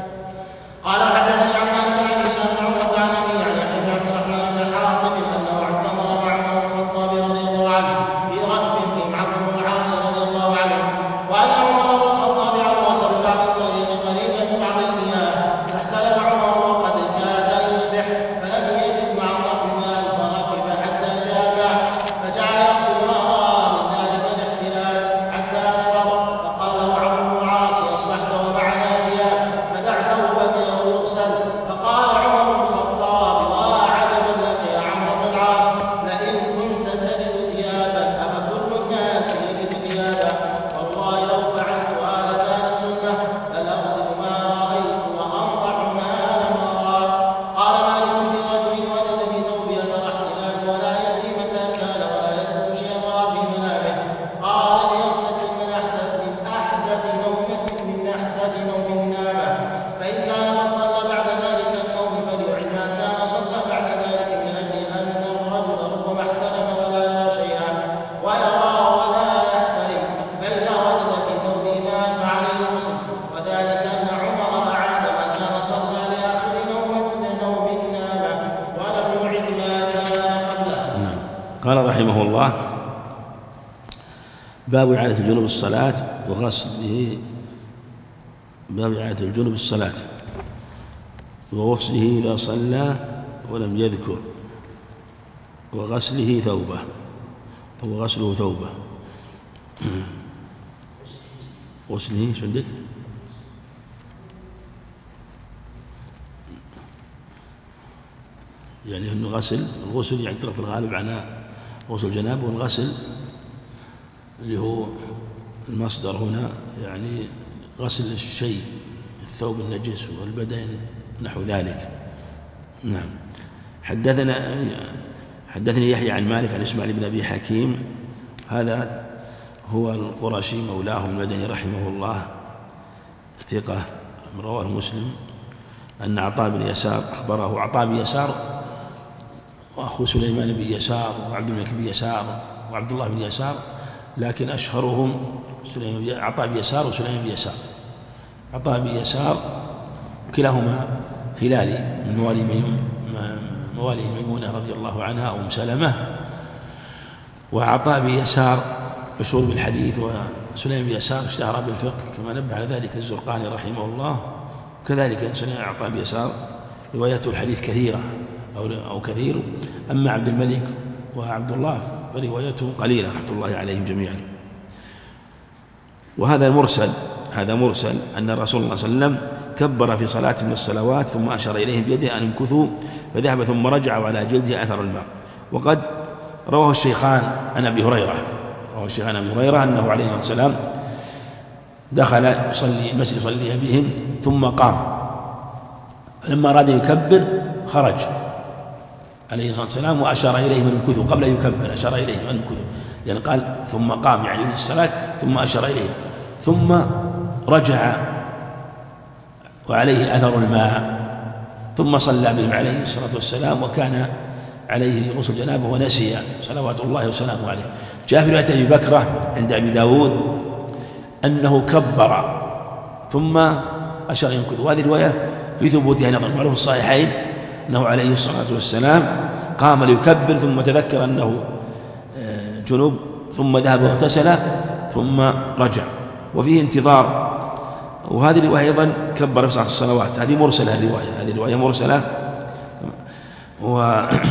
قال حدثني عن مالك عن هشام بن عروة عن أبيه عن يحيى بن عبد الرحمن بن حاطب أنه اعتمر مع عمر الخطاب رضي الله عنه في ركب فيهم عمرو بن العاص رضي الله عنه، وأن عمر بن الخطاب عرس ببعض الطريق قريبا من بعض المياه، فاحتلم عمر وقد كاد أن يصبح فلم يجد مع الركب ماء فركب حتى جاء الماء، فجعل يغسل ما رأى من ذلك الاحتلال حتى أسفر. فقال له عمرو بن العاص: أصبحت ومعنا ثياب فدعته بدأ يغسل. فقال عمر بن الخطاب: وعجبا لك يا عمرو بن العاص، لئن كنت تجد ثيابا أفكل الناس يجد ثيابا، والله لو فعلت هذا كانت سنة، فلأغسل ما رأيت وأنضح ما لم أرى. قال مالك: في رجل وجد في ثوبه أثر احتلال ولا يدري متى كان ولا يذكر شيئا رأى في منامه، قال: ليغتسل من أحدث من أحدث نومة من أحدث نوم نامه، فإن كان قد صلى بعد ذلك النوم فليعد ما كان صلى بعد ذلك، من أجل أن الرجل ربما احتلم ولا يرى شيئا ويرى ولا يحترم، فإذا وجد في ثوبه ماء فعليه الغسل، وذلك أن عمر أعاد ما كان صلى لآخر نومة نوم نامه ولم يعد ما كان قبله. نعم. قال رحمه الله: باب إعادة الجنوب الصلاة وغسله باب إعادة الجنوب الصلاة وغسله إذا صلى ولم يذكر وغسله ثوبه وغسله ثوبه غسله شو عندك؟ يعني أنه غسل الغسل يعني في الغالب على غسل جنابه، والغسل اللي هو المصدر هنا يعني غسل الشيء الثوب النجس والبدن نحو ذلك. نعم. حدثنا حدثني يحيى عن مالك عن إسماعيل بن أبي حكيم، هذا هو القرشي مولاه المدني رحمه الله ثقة، رواه مسلم، أن عطاء بن يسار أخبره. عطاء بن يسار وأخو سليمان بن يسار وعبد الملك بن يسار وعبد الله بن يسار، لكن أشهرهم عطاء بن يسار وسليمان بن يسار. عطاء بن يسار كلاهما هلالي من موالي موالي ميمونة رضي الله عنها أم سلمة، وعطاء بن يسار مشهور بالحديث، وسليمان بن يسار اشتهر بالفقه كما نبه على ذلك الزرقاني رحمه الله. كذلك عطاء بن يسار روايته الحديث كثيرة أو كثير، أما عبد الملك وعبد الله فروايته قليلة رحمة الله عليهم جميعا. وهذا مرسل هذا مرسل أن رسول الله صلى الله عليه وسلم كبر في صلاة من الصلوات ثم أشار إليهم بيده أن امكثوا، فذهب ثم رجع وعلى جلده أثر الماء. وقد رواه الشيخان عن أبي هريرة رواه الشيخان عن أبي هريرة أنه عليه الصلاة والسلام دخل يصلي المسجد يصلي بهم ثم قام، فلما أراد يكبر خرج عليه الصلاة والسلام وأشار إليهم أن امكثوا قبل أن يكبر، أشار إليهم أن امكثوا، يعني قال ثم قام يعني في الصلاة ثم أشار إليهم ثم رجع وعليه أثر الماء ثم صلى بهم عليه الصلاة والسلام، وكان عليه غسل جنابه ونسي صلوات الله وسلامه عليه. جاء في رواية أبي بكرة عند أبي داود أنه كبر ثم أشار يمكث، وهذه الرواية في ثبوتها نظر. معروف الصحيحين أنه عليه الصلاة والسلام قام ليكبر ثم تذكر أنه جنوب ثم ذهب واغتسل ثم رجع، وفيه انتظار. وهذه الرواية أيضا كبر في صلاة الصلوات، هذه مرسلة الرواية هذه الرواية مرسلة. و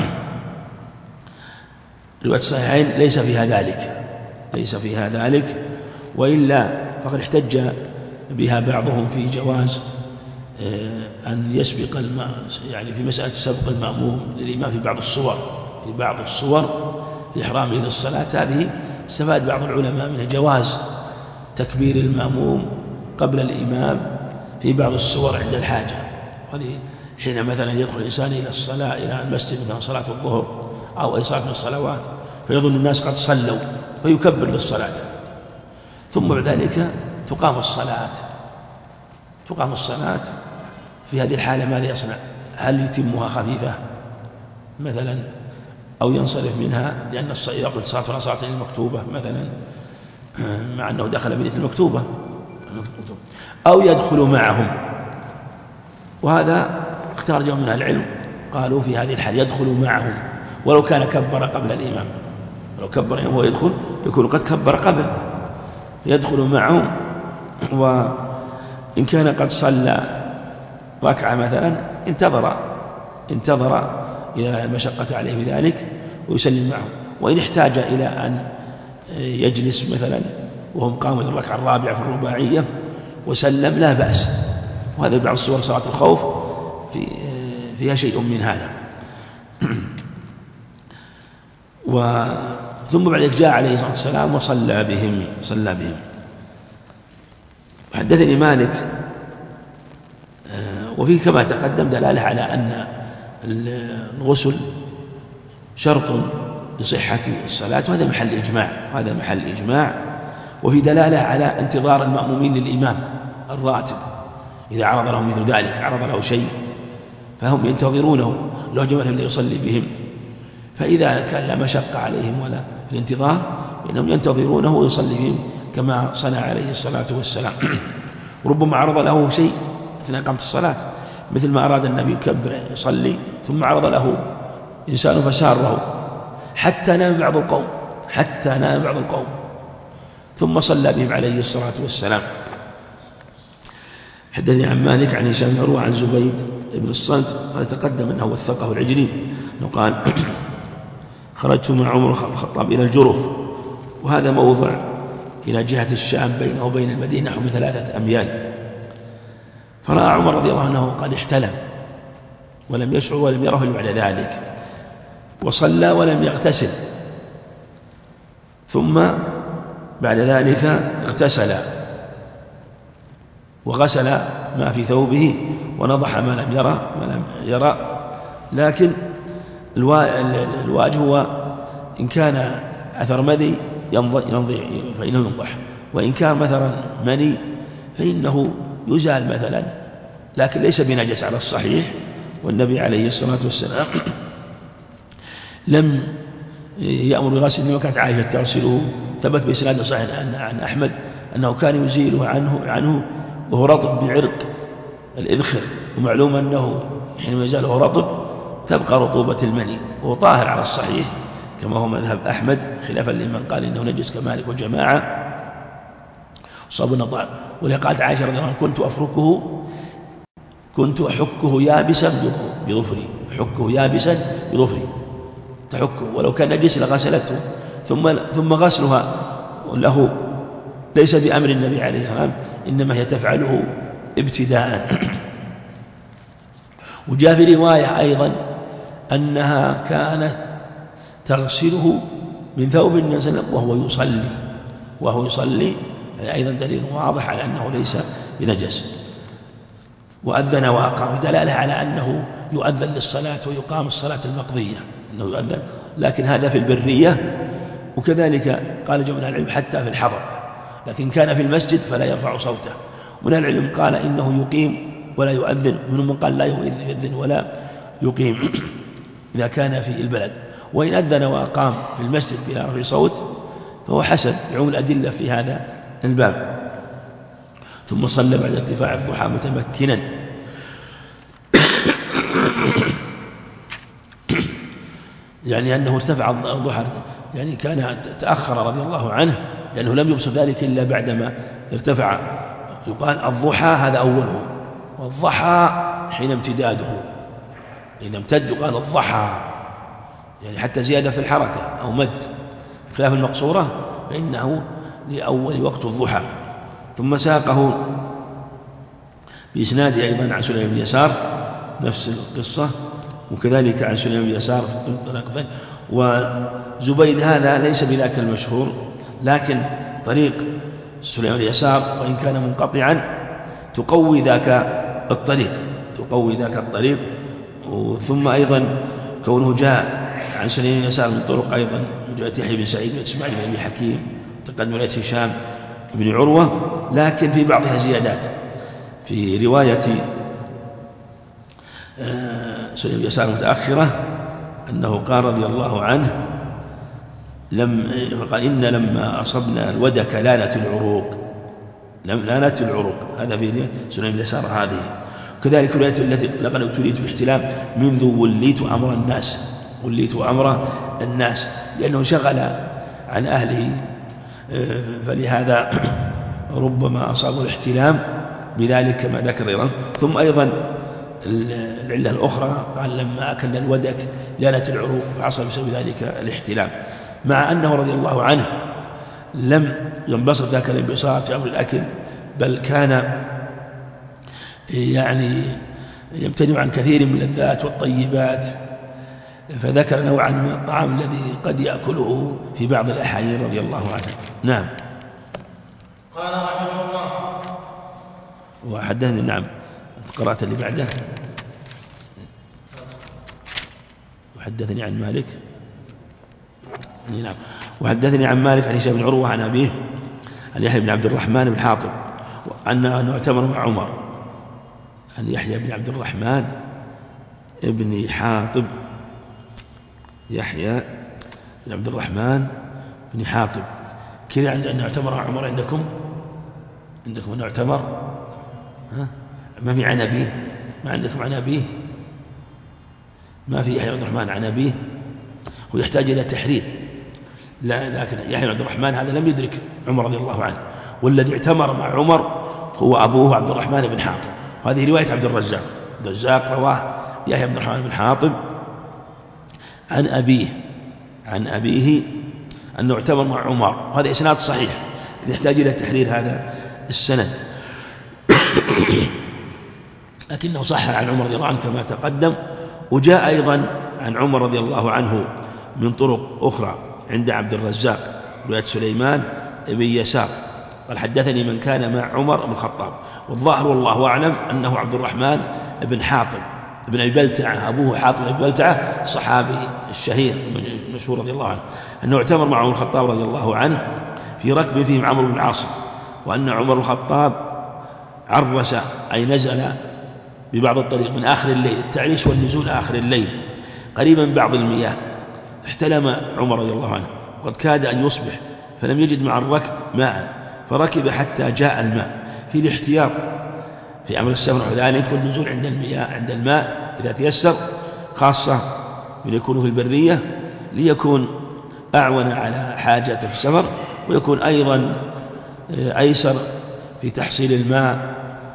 رواية الصحيحين ليس فيها ذلك ليس فيها ذلك وإلا فقد احتج بها بعضهم في جواز أن يسبق الماء، يعني في مسألة سبق المأموم للإمام في بعض الصور في بعض الصور في إحرامه للصلاة. هذه استفاد بعض العلماء من جواز تكبير المأموم قبل الإمام في بعض الصور عند الحاجة. هذه حين مثلا يدخل الإنسان إلى الصلاة إلى المسجد مثلا صلاة الظهر أو أي صلاة من الصلوات فيظن الناس قد صلوا فيكبر للصلاة، ثم بعد ذلك تقام الصلاة تقام الصلاة في هذه الحالة ماذا يصنع؟ هل يتمها خفيفة مثلا أو ينصرف منها، لأن إذا قلت صلاة صلاة المكتوبة مثلا مع أنه دخل بنية المكتوبة، أو يدخل معهم. وهذا اختار جمع من العلم قالوا في هذه الحالة يدخل معهم ولو كان كبر قبل الإمام، ولو كبر هو يدخل يكون قد كبر قبل يدخل معهم. وإن كان قد صلى ركعة مثلا انتظر انتظر إلى المشقة عليه بذلك ويسلم معهم، وإن احتاج إلى أن يجلس مثلا وهم قاموا الركعة الرابعة في الرباعية وسلم لا بأس. وهذا بعض صور صلاة الخوف في فيها شيء من هذا. ثم بعد ذلك جاء عليه الصلاة والسلام وصلى بهم صلى بهم. حدثني مالك وفيه كما تقدم دلالة على أن الغسل شرط لصحة الصلاة، وهذا محل إجماع هذا محل إجماع وفي دلالة على انتظار المأمومين للإمام الراتب إذا عرض لهم مثل ذلك، عرض له شيء فهم ينتظرونه لو جمعهم ليصلي بهم، فإذا كان لا مشقة عليهم ولا في الانتظار فإنهم ينتظرونه ويصلي بهم كما صنع عليه الصلاة والسلام. وربما عرض له شيء أثناء قامت الصلاة مثل ما أراد النبي يكبر يصلي ثم عرض له إنسان فساره حتى نام بعض القوم حتى نام بعض القوم ثم صلى بهم عليه الصلاة والسلام. حدثني عن مالك عن هشام بن عروة عن زبيد بن الصلت قال تقدم أنه وثقه العجلي أنه قال خرجت مع عمر بن الخطاب إلى الجرف، وهذا موضع إلى جهة الشام بينه وبين المدينة نحو ثلاثة أميال. فرأى عمر رضي الله عنه قد احتلم ولم يشعر ولم يره بعد ذلك، وصلى ولم يغتسل، ثم بعد ذلك اغتسل وغسل ما في ثوبه ونضح ما لم يرى ما لم يرى لكن الواجب هو إن كان أثر مذي ينضح فإنه ينضح، وإن كان مثلا مني فإنه يزال مثلا، لكن ليس بنجس على الصحيح. والنبي عليه الصلاة والسلام لم يأمر بغسل، إنما كانت عائشة تغسله. ثبت بإسناد صحيح عن أحمد أنه كان يزيله عنه عنه وهو رطب بعرق الإذخر، ومعلوم أنه حينما يزاله رطب تبقى رطوبة المني، وهو طاهر على الصحيح كما هو مذهب أحمد، خلافا لمن قال إنه نجس كمالك وجماعة صاب النطاع. ولقالت عائشة رضي الله عنها كنت أفركه كنت أحكه يابسا بظفري، أحكه يابسا بظفري، تحكه ولو كان نجس لغسلته. ثم ثم غسلها له ليس بأمر النبي عليه الصلاة والسلام، إنما هي تفعله ابتداء. وجاء في رواية أيضا أنها كانت تغسله من ثوب النبي صلى الله عليه وسلم وهو يصلي وهو يصلي أيضا دليل واضح على أنه ليس بنجس. وأذن وأقام، دلالة على أنه يؤذن للصلاة ويقام الصلاة المقضية، أنه يؤذن، لكن هذا في البرية. وكذلك قال جمع من العلم حتى في الحضر، لكن كان في المسجد فلا يرفع صوته. من العلم قال إنه يقيم ولا يؤذن، منهم من قال لا يؤذن ولا يقيم إذا كان في البلد. وإن أذن وأقام في المسجد بلا رفع صوت فهو حسن، يعم الأدلة في هذا الباب. ثم صلى بعد ارتفاع الضحى متمكنا يعني أنه ارتفع الضحى، يعني كان تأخر رضي الله عنه لأنه لم يبصر ذلك إلا بعدما ارتفع. يقال الضحى هذا أوله، والضحى حين امتداده، إذا امتد يقال الضحى، يعني حتى زيادة في الحركة أو مد، خلاف المقصورة فإنه لأول وقت الضحى. ثم ساقه بإسناد أيضا عن سليم بن يسار نفس القصة، وكذلك عن سليم بن يسار في وزبيد هذا ليس بذاك المشهور، لكن طريق سليم بن يسار وإن كان منقطعا تقوي ذاك الطريق تقوي ذاك الطريق ثم أيضا كونه جاء عن سليم بن يسار من طرق أيضا رواية يحيى بن سعيد وإسماعيل بن أبي حكيم تقدم رواية هشام بن عروة، لكن في بعضها زيادات. في رواية سليم بن يسار متأخرة أنه قال رضي الله عنه لم فقال إن لما أصبنا الودك لانت العروق لم لانت العروق هذا في سليم بن يسار هذه. كذلك الرواية التي لقد ابتليت باحتلام منذ وليت أمر الناس وليت أمر الناس لأنه شغل عن أهله، فلهذا ربما أصابوا الاحتلام بذلك كما ذكر أيضا. ثم أيضا العلة الأخرى قال لما أكلنا الودك لانت العروق فحصل بسبب ذلك الاحتلام، مع أنه رضي الله عنه لم ينبسط ذاك الانبساط في أمر الأكل، بل كان يعني يمتنع عن كثير من اللذات والطيبات، فذكر نوعا من الطعام الذي قد يأكله في بعض الأحايين رضي الله عنه. نعم. قال رحمه الله وحدثني نعم قرأت اللي بعده وحدثني عن مالك نعم وحدثني عن مالك عن هشام بن عروة عن أبيه عن يحيى بن عبد الرحمن بن حاطب أنه اعتمر مع عمر، عن يحيى بن عبد الرحمن بن حاطب يحيى بن عبد الرحمن بن حاطب كذا عند أن اعتمر مع عمر. عندكم عندكم أن اعتمر ها؟ ما في عن أبيه؟ ما عندكم عن أبيه؟ ما في يحيى بن عبد الرحمن عن أبيه، هو يحتاج إلى تحرير. لا لكن يحيى بن عبد الرحمن هذا لم يدرك عمر رضي الله عنه، والذي اعتمر مع عمر هو أبوه عبد الرحمن بن حاطب. هذه رواية عبد الرزاق. الرزاق رواه يحيى بن الرحمن بن حاطب عن أبيه عن أبيه أنه اعتمر مع عمر. هذا إسناد صحيح يحتاج إلى تحرير هذا السند، لكنه صح عن عمر رضي الله عنه كما تقدم. وجاء أيضا عن عمر رضي الله عنه من طرق أخرى عند عبد الرزاق رواية سليمان بن يسار قال حدثني من كان مع عمر بن الخطاب، والظاهر والله أعلم أنه عبد الرحمن بن حاطب بن أبي بلتعة، أبوه حاطب بن أبي بلتعة الصحابي الشهير المشهور رضي الله عنه، أنه اعتمر مع عمر الخطاب رضي الله عنه في ركب فيهم عمرو بن العاص، وأن عمر الخطاب عرس أي نزل ببعض الطريق من آخر الليل، التعريس والنزول آخر الليل قريبا من بعض المياه. احتلم عمر رضي الله عنه وقد كاد أن يصبح فلم يجد مع الركب ماء، فركب حتى جاء الماء. في الاحتياط في أمر السفر وذلك والنزول عند المياه عند الماء إذا تيسر، خاصة من يكون في البرية ليكون أعون على حاجة في السفر، ويكون أيضا أيسر في تحصيل الماء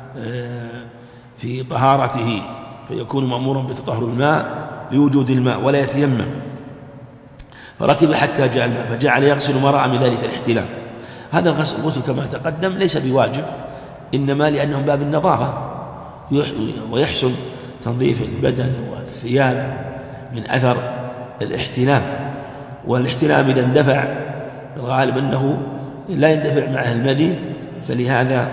في طهارته، فيكون مأمورا بتطهر الماء لوجود الماء ولا يتيمم. فركب حتى جاء الماء فجعل يغسل ما رأى من ذلك الاحتلام. هذا الغسل كما تقدم ليس بواجب، إنما لأنه من باب النظافة، ويحسن تنظيف البدن والثياب من أثر الاحتلام. والاحتلام إذا اندفع الغالب أنه لا يندفع معه المذي، فلهذا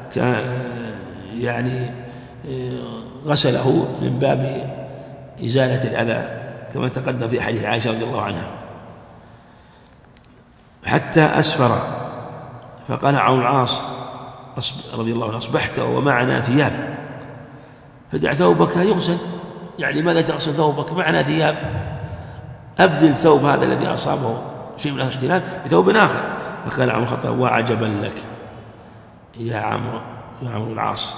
يعني غسله من باب إزالة الأذى كما تقدم في حديث عائشة رضي الله عنها. حتى أسفر فقال عمرو العاص رضي الله عنه أصبحت ومعنا ثياب فدع ثوبك يغسل، يعني ماذا تغسل ثوبك؟ معنا ثياب، أبدل ثوب هذا الذي أصابه شيء من الاحتلام بثوب آخر. فقال عمرو الخطاب وعجبا لك يا عمرو يا عمرو العاص،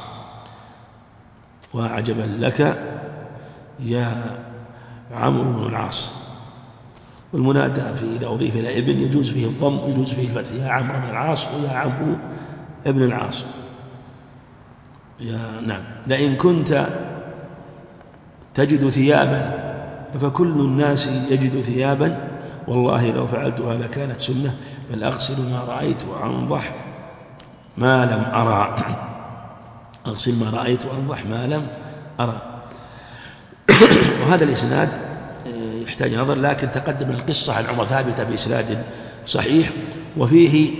وعجبا لك يا عمرو بن العاص. والمنادى في إذا أضيف إلى ابن يجوز فيه الضم ويجوز فيه الفتح، يا عمرو بن العاص ويا عمرو ابن العاص. يا نعم لئن كنت تجد ثيابا فكل الناس يجد ثيابا، والله لو فعلتها لكانت سنة، بل أغسل ما رأيت وأنضح ما لم أرى. أغسل ما رأيت وأنضح ما لم أرى. وهذا الإسناد يحتاج نظر، لكن تقدم القصة عن عمر ثابتة بإسناد صحيح، وفيه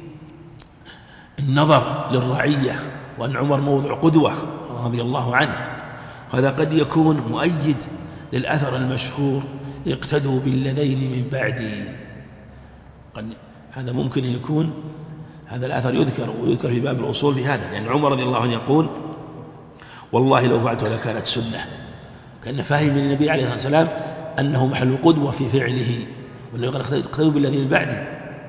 النظر للرعية، وأن عمر موضع قدوة رضي الله عنه. هذا قد يكون مؤيد للأثر المشهور اقتدوا بالذين من بعدي. هذا ممكن يكون هذا الأثر يذكر ويذكر في باب الأصول بهذا، لأن يعني عمر رضي الله عنه يقول والله لو فعلتها لكانت سنة، كان فاهم من النبي عليه الصلاة والسلام أنه محل قدوة في فعله، وأنه يقول اقتدوا بالذين من بعدي،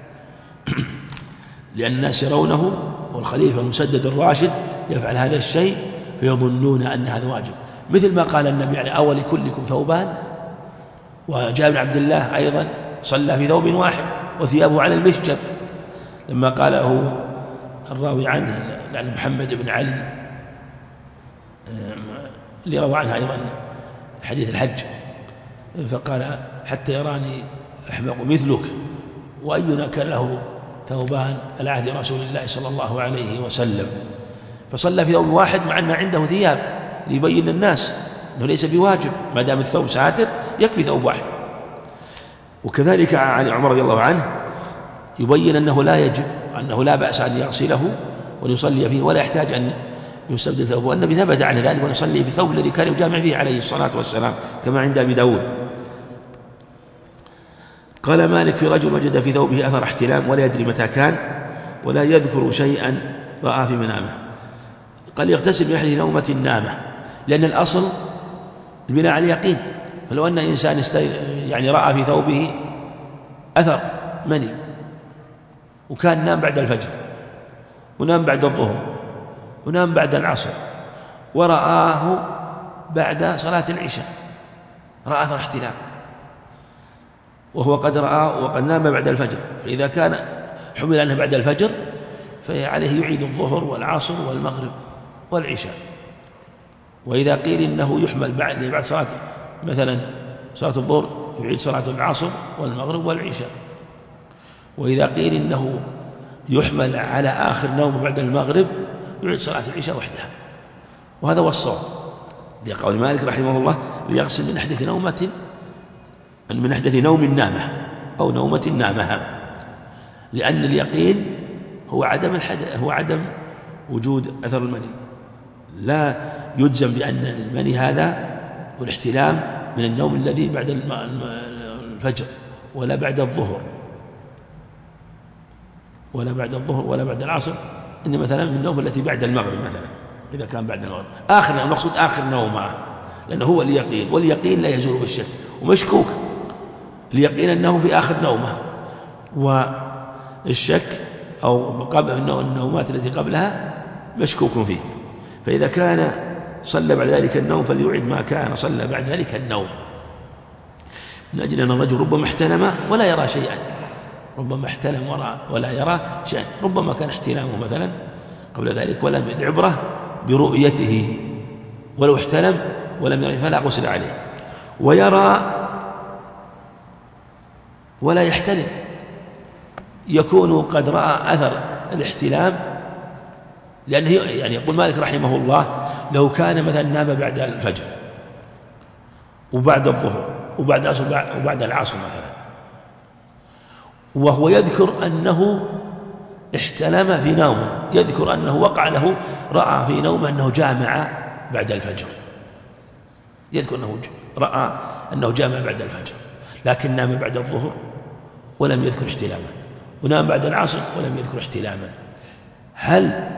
لأن الناس يرونه والخليفة المسدد الراشد يفعل هذا الشيء فيظنون أن هذا واجب، مثل ما قال النبي عليه أول كلكم ثوبان. وجاء ابن عبد الله أيضا صلى في ثوب واحد وثيابه على المشجب، لما قاله الراوي عنه يعني محمد بن علي اللي روى عنها أيضا حديث الحج، فقال حتى يراني أحمق مثلك، وأينا كان له ثوبان على عهد رسول الله صلى الله عليه وسلم. فصلى في ثوب واحد مع أن عنده ثياب ليبين للناس أنه ليس بواجب، ما دام الثوب ساتر يكفي ثوب واحد. وكذلك عن عمر رضي الله عنه يبين أنه لا يجب، أنه لا بأس أن يغسله ويصلي فيه ولا يحتاج أن يستبدل ثوبه، والنبي ثبت عن ذلك ونصلي في الثوب الذي كان يجامع فيه عليه الصلاة والسلام كما عند أبي داود. قال مالك في رجل وجد في ثوبه أثر احتلام ولا يدري متى كان ولا يذكر شيئا رأى في منامه، قال يغتسل بأحد نومة النامة، لأن الأصل البناء على اليقين. فلو أن إنسان يعني رأى في ثوبه أثر مني وكان نام بعد الفجر ونام بعد الظهر ونام بعد العصر ورآه بعد صلاة العشاء، رأى أثر احتلام وهو قد رآه وقد نام بعد الفجر، فإذا كان حمل أنه بعد الفجر فعليه يعيد الظهر والعصر والمغرب والعشاء. وإذا قيل إنه يحمل بعد بعد صلاة مثلا صلاة الظهر يعيد صلاة العصر والمغرب والعشاء. وإذا قيل إنه يحمل على آخر نوم بعد المغرب يعيد صلاة العشاء وحدها، وهذا هو الصواب لقول مالك رحمه الله ليغسل من أحدث نومة من أحدث نوم نامه أو نومة نامها، لأن اليقين هو عدم الحدث، هو عدم وجود أثر المني. لا يجزم بأن المني هذا والاحتلام من النوم الذي بعد الفجر ولا بعد الظهر ولا بعد الظهر ولا بعد العصر، إن مثلا من النوم التي بعد المغرب مثلا إذا كان بعد المغرب آخر المقصود آخر نومه، لأنه هو اليقين، واليقين لا يزول بالشك ومشكوك. اليقين أنه في آخر نومه، والشك أو قبل النومات التي قبلها مشكوك فيه. فإذا كان صلى بعد ذلك النوم فليعد ما كان صلى بعد ذلك النوم، من أجل أن الرجل ربما احتلم ولا يرى شيئا، ربما احتلم ولا يرى شيئا، ربما كان احتلامه مثلا قبل ذلك ولم العبرة برؤيته، ولو احتلم ولم يرى فلا غسل عليه، ويرى ولا يحتلم يكون قد رأى أثر الاحتلام، لأنه يعني يقول مالك رحمه الله لو كان مثلا نام بعد الفجر وبعد الظهر وبعد العصر وبعد العصر مثلا، وهو يذكر أنه احتلم في نومه، يذكر أنه وقع له رأى في نومه أنه جامع بعد الفجر، يذكر أنه رأى أنه جامع بعد الفجر، لكن نام بعد الظهر ولم يذكر احتلاما، ونام بعد العصر ولم يذكر احتلاما، هل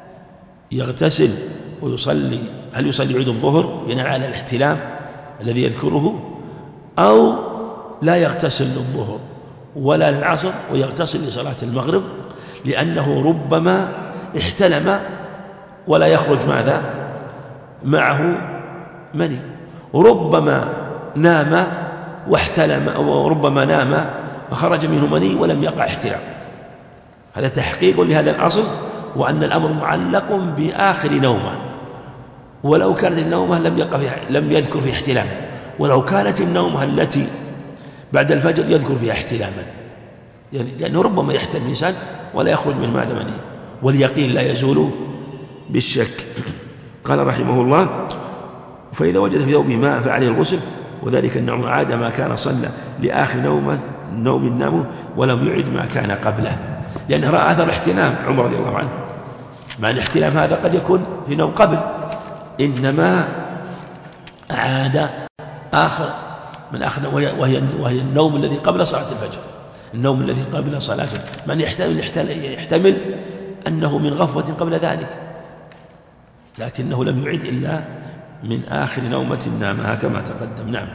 يغتسل ويصلي؟ هل يصلي عيد الظهر بناء على الاحتلام الذي يذكره، أو لا يغتسل للظهر ولا للعصر ويغتسل لصلاة المغرب، لأنه ربما احتلم ولا يخرج ماذا معه مني، وربما نام واحتلم، وربما نام وخرج منه مني ولم يقع احتلام. هذا تحقيق لهذا الأصل، وأن الأمر معلق بآخر نومه، ولو كانت النومة لم يقع فيها لم يذكر في احتلام، ولو كانت النومة التي بعد الفجر يذكر فيها احتلاما، لأنه ربما يحتلم الإنسان ولا يخرج من ماذا مني، واليقين لا يزول بالشك. قال رحمه الله: فإذا وجد في ثوبه ماء فعليه الغسل، وذلك النوم عاد ما كان صلى لآخر نوم نوم النوم ولم يعد ما كان قبله، لأنه رأى أثر احتلام عمر رضي الله عنه، مع الاحتلام هذا قد يكون في نوم قبل، إنما عاد آخر من آخر وهي, وهي, وهي النوم الذي قبل صلاة الفجر، النوم الذي قبل صلاة الفجر، من يحتمل, يحتمل أنه من غفوة قبل ذلك، لكنه لم يعد إلا من آخر نومة نامها كما تقدم. نعم.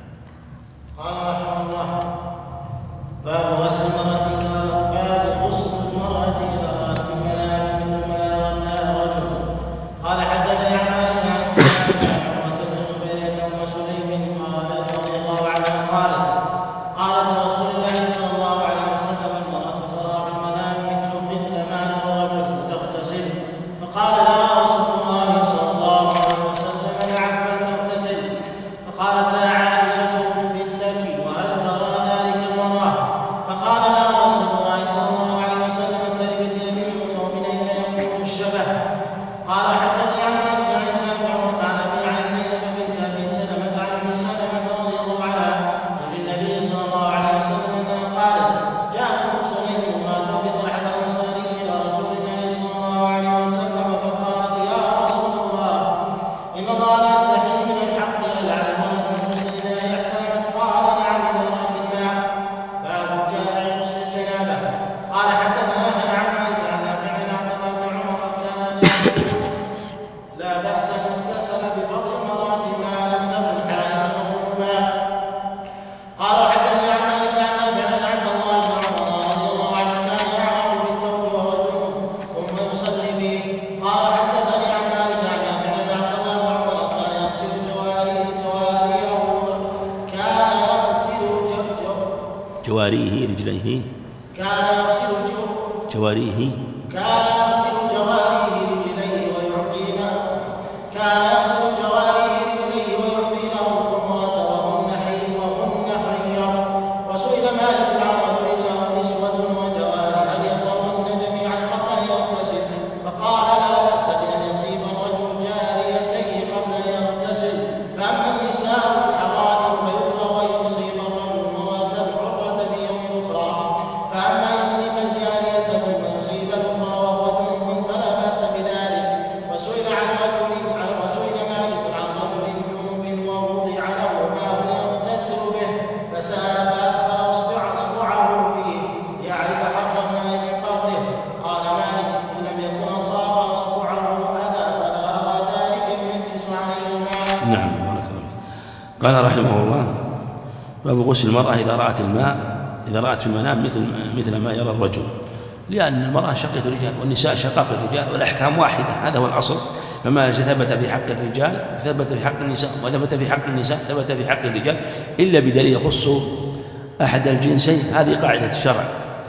قال رحمه الله: باب غسل المرأة باب غسل المرأة إذا رأت من منام مثل ما يرى الرجل. قال حدثني عن مالك عن عروة بن الزبير أن أم سليم قالت رضي الله عنها قالت: قالت رسول الله صلى الله عليه وسلم: المرأة ترى في المنام مثل مثل ما يرى الرجل فتغتسل. فقال: لا رسول الله صلى الله عليه وسلم: نعم فلتغتسل. فقالت: لا عائشة أف لك وهل ترى ذلك المرأة؟ فقال: لا رسول الله صلى الله عليه وسلم: تربت يمينك ومن أين يكون الشبه؟ قال حدثني عن مالك عن هشام بن عروة عن أبي عن زينب بنت أبي سلمة عن أبي سلمة رضي الله عنها زوج النبي صلى الله عليه وسلم أنها قالت: جاءت أم سليم امرأة بطلحة الأنصاري إلى رسول الله صلى الله عليه وسلم فقالت: يا رسول الله، إن الله لا يستحي من الحق ألعن المرأة المسلمة إذا هي احتلمت؟ قال: نعم إذا رأت الماء. باب جامع غسل الجنابة. قال حدثنا يحيى عن مالك عن نافع عن عبد الله بن عمر كان لا بأس أن تغتسل بفضل المرأة ما لم تكن حائضا وجنبا. قال حدثني عن مالك عن نافع عن عبد الله بن عمر رضي الله عنه كان يعرف بالثوب وهو جنب ثم يصلي به. قال حدثني عن مالك عن نافع عن عبد الله بن عمر كان يغسل جواريه جواريه كان يغسل جواريه رجليه كان يغسل جو- جواريه كان يغسل جواريه رجليه ويعطينا كان يغسل جواريه رجليه ويعطينه الخمرة وهن حي وهن حي قال رحمه الله: باب غسل المرأة إذا رأت الماء إذا رأت في المنام مثل مثل ما يرى الرجل، لأن المرأة شقيقة الرجال والنساء شقائق الرجال والأحكام واحدة، هذا هو الأصل. فما ثبت في حق الرجال ثبت في حق النساء، وثبت في حق النساء ثبت في حق الرجال، إلا بدليل يخص أحد الجنسين. هذه قاعدة الشرع.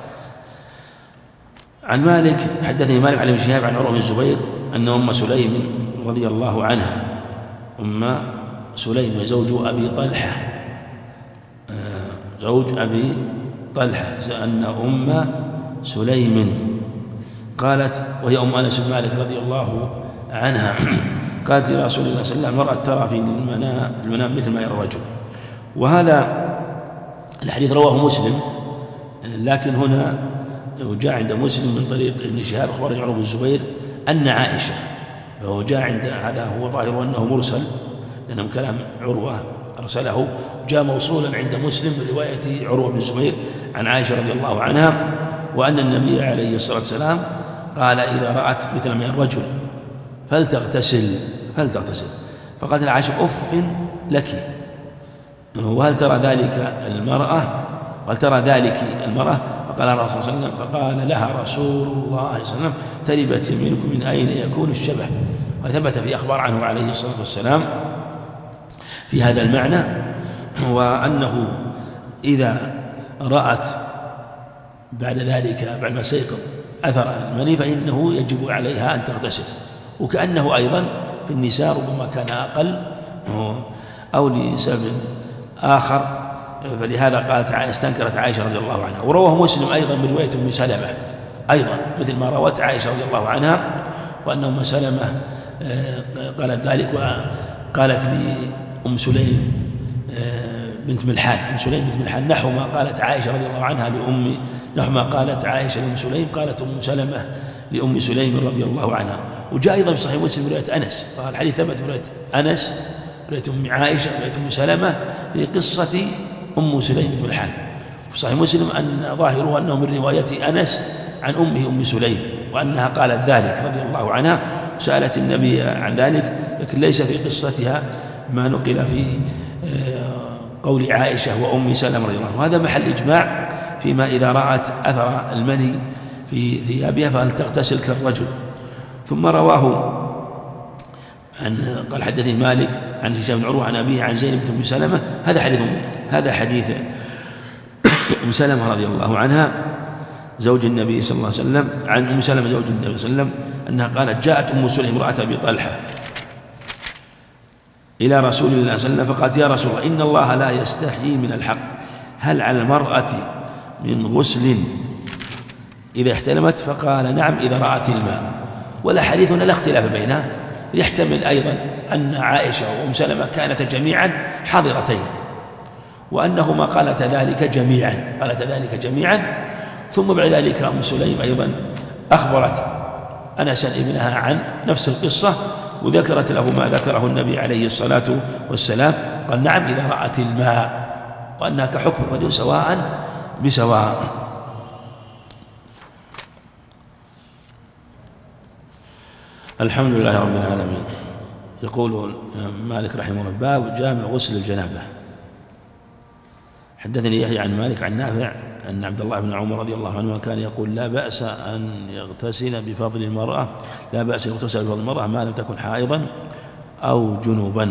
عن مالك حدثني مالك عن ابن شهاب عن عروة بن الزبير أن أم سليم رضي الله عنها، أم سليم زوج أبي طلحة زوج أبي طلحة أن أم سليم قالت، وهي أم أنس بن مالك رضي الله عنها، قالت لرسول الله صلى الله عليه وسلم: المرأة ترى في المنام مثل ما يرى الرجل. وهذا الحديث رواه مسلم، لكن هنا جاء عند مسلم من طريق ابن شهاب أخبرني عروة بن الزبير أن عائشة، فهو جاء عند هذا هو ظاهر أنه مرسل، لأنه كلام عروة أرسله، جاء موصولا عند مسلم برواية عروة بن الزبير عن عائشة رضي الله عنها، وأن النبي عليه الصلاة والسلام قال: إذا رأت مثل ما الرجل فلتغتسل فلتغتسل فقالت عائشة: أف لك، وهل ترى ذلك المرأة وهل ترى ذلك المرأة؟ فقال الرسول صلى الله عليه وسلم فقال لها رسول الله صلى الله عليه وسلم: تربت يمينكم من أين يكون الشبه. وثبت في أخبار عنه عليه الصلاة والسلام في هذا المعنى، وأنه إذا رأت بعد ذلك بعد ما سيقظ أثر المني فإنه يجب عليها أن تغتسل. وكأنه أيضا في النساء ربما كان أقل أو لسبب آخر، فلهذا قالت استنكرت عائشة رضي الله عنها. ورواه مسلم أيضا من رواية أم سلمة أيضا مثل ما روت عائشة رضي الله عنها، وأن أم سلمة قالت ذلك، وقالت لي أم سليم بنت ملحان أم سليم بنت ملحان نحو ما قالت عائشة رضي الله عنها لأم نحو ما قالت عائشة لأم سليم قالت أم سلمة لأم سليم رضي الله عنها. وجاء أيضا في صحيح مسلم رواية أنس، الحديث ثبت رواية أنس رواية أم عائشة رواية أم سلمة في قصة أم سليم بنت ملحان. في صحيح مسلم أن ظاهره أنه من رواية أنس عن أمه أم سليم، وأنها قالت ذلك رضي الله عنها، سألت النبي عن ذلك، لكن ليس في قصتها ما نقل في قول عائشة وأم سلمة رضي الله عنها. وهذا محل إجماع فيما إذا رأت أثر المني في ثيابها فهل تغتسل كالرجل. ثم رواه عن قال حدثني مالك عن هشام بن عروة عن أبيه عن زينب بنت أم سلمة، هذا حديث هذا حديث أم سلمة رضي الله عنها زوج النبي صلى الله عليه وسلم، عن أم سلمة زوج النبي صلى الله عليه وسلم أنها قالت: جاءت أم سليم امرأة أبي طلحة إلى رسول الله صلى الله عليه وسلم فقالت: يا رسول الله إن الله لا يستحيي من الحق، هل على المرأة من غسل إذا احتلمت؟ فقال: نعم إذا رأت الماء. والأحاديث لا اختلاف بينها، يحتمل أيضا أن عائشة وأم سلمة كانتا جميعا حاضرتين، وأنهما قالتا ذلك جميعا قالتا ذلك جميعا ثم بعد ذلك أم سليم أيضا أخبرت أنس ابنها عن نفس القصة، وذكرت له ما ذكره النبي عليه الصلاة والسلام، قال: نعم إذا رأت الماء، وأنها كحكم الرجل سواء بسواء. الحمد لله رب العالمين. يقول مالك رحمه الله: باب جامع غسل الجنابة. حدثني يحيى عن مالك عن نافع أن عبد الله بن عمر رضي الله عنه كان يقول: لا بأس أن يغتسل بفضل المرأة لا بأس يغتسل بفضل المرأة ما لم تكن حائضا أو جنوبا.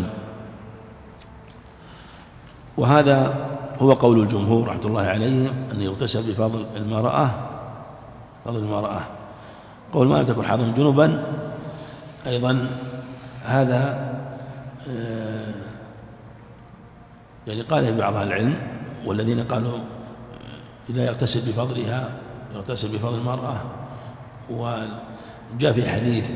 وهذا هو قول الجمهور رحمة الله عليهم، أن يغتسل بفضل المرأة فضل المرأة. قول ما لم تكن حائضا جنوبا أيضا هذا يعني قال في بعض العلم، والذين قالوا لا يغتسل بفضلها يغتسل بفضل المرأة. وجاء في حديث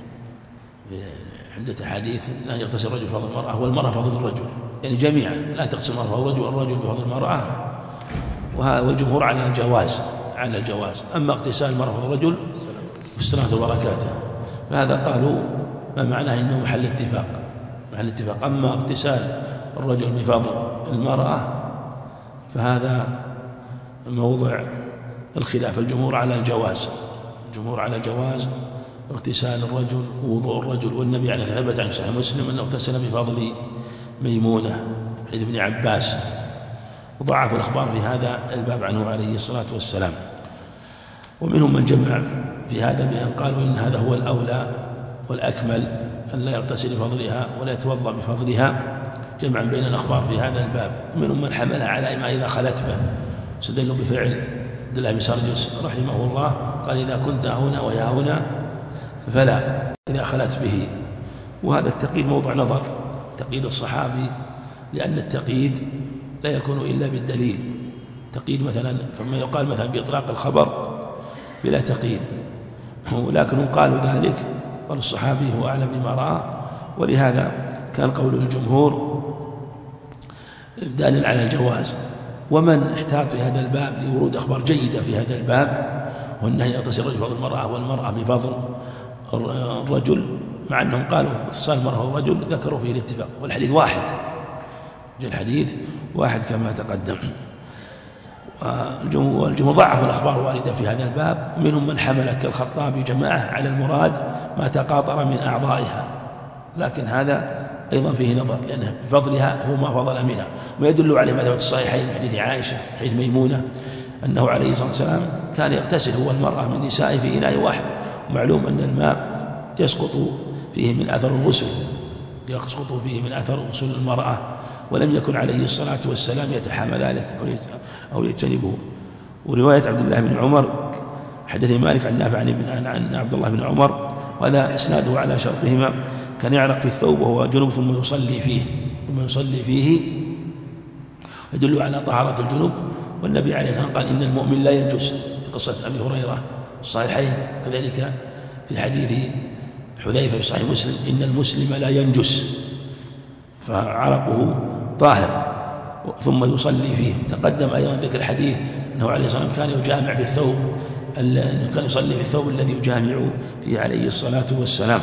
عدة حديث لا يغتسل الرجل بفضل المرأة والمرأة بفضل الرجل، يعني جميعا لا تغتسل المرأة والرجل والرجل بفضل المرأة. والجمهور على الجواز على الجواز أما اغتسال المرأة بفضل الرجل واستراحة وبركاته فهذا قالوا ما معناه إنه محل اتفاق محل اتفاق. أما اغتسال الرجل بفضل المرأة فهذا موضع الخلاف. الجمهور على الجواز الجمهور على جواز اغتسال الرجل ووضوء الرجل، والنبي عليه الصلاة والسلام عن صحيح مسلم أنه اغتسل بفضل ميمونة حديث ابن عباس، وضعف الأخبار في هذا الباب عنه عليه الصلاة والسلام. ومنهم من جمع في هذا بأن قالوا إن هذا هو الأولى والأكمل أن لا يغتسل بفضلها ولا يتوضأ بفضلها، جمعا بين الأخبار في هذا الباب. ومنهم من حملها على ما إذا خلت به، استدلوا بفعل عبد الله بن سرجس رحمه الله، قال إذا كنت هنا ويا هنا فلا، إذا خلت به. وهذا التقييد موضع نظر، تقييد الصحابي، لأن التقييد لا يكون إلا بالدليل. تقييد مثلا فما يقال مثلا بإطلاق الخبر بلا تقييد، ولكن قالوا ذلك، قال الصحابي هو أعلم بما رأى، ولهذا كان قول الجمهور دال على الجواز. ومن احتاط في هذا الباب لورود أخبار جيدة في هذا الباب، وأنه يغتسل الرجل بفضل المرأة والمرأة بفضل الرجل، مع أنهم قالوا اتصال المرأة والرجل ذكروا فيه الاتفاق، والحديث واحد، الحديث واحد كما تقدم. والجمهور ضعف الأخبار الواردة في هذا الباب، منهم من حمل كالخطابي جماعة على المراد ما تقاطر من أعضائها، لكن هذا أيضا فيه نظر، لأن بفضلها هو ما فضل منها. ويدل عليه مثلا الصحيحين من حديث عائشة حديث ميمونة أنه عليه الصلاة والسلام كان يغتسل هو المرأة من نسائه في إناء واحد. ومعلوم أن الماء يسقط فيه من أثر الغسل، يسقط فيه من أثر غسل المرأة، ولم يكن عليه الصلاة والسلام يتحامى ذلك أو يجتنبه. ورواية عبد الله بن عمر حدث مالك عن نافع عن عبد الله بن عمر، وهذا إسناده على شرطهما، كان يعرق في الثوب وهو جنوب ثم يصلي فيه ثم يصلي فيه يدل على طهارة الجنوب. والنبي عليه الصلاة والسلام قال إن المؤمن لا ينجس، في قصة أبي هريرة الصحيحين، كذلك في حديث حذيفة في صحيح مسلم إن المسلم لا ينجس، فعرقه طاهر ثم يصلي فيه. تقدم أيضا ذكر الحديث أنه عليه الصلاة والسلام كان يجامع في الثوب، كان يصلي في الثوب الذي يجامع فيه عليه الصلاة والسلام.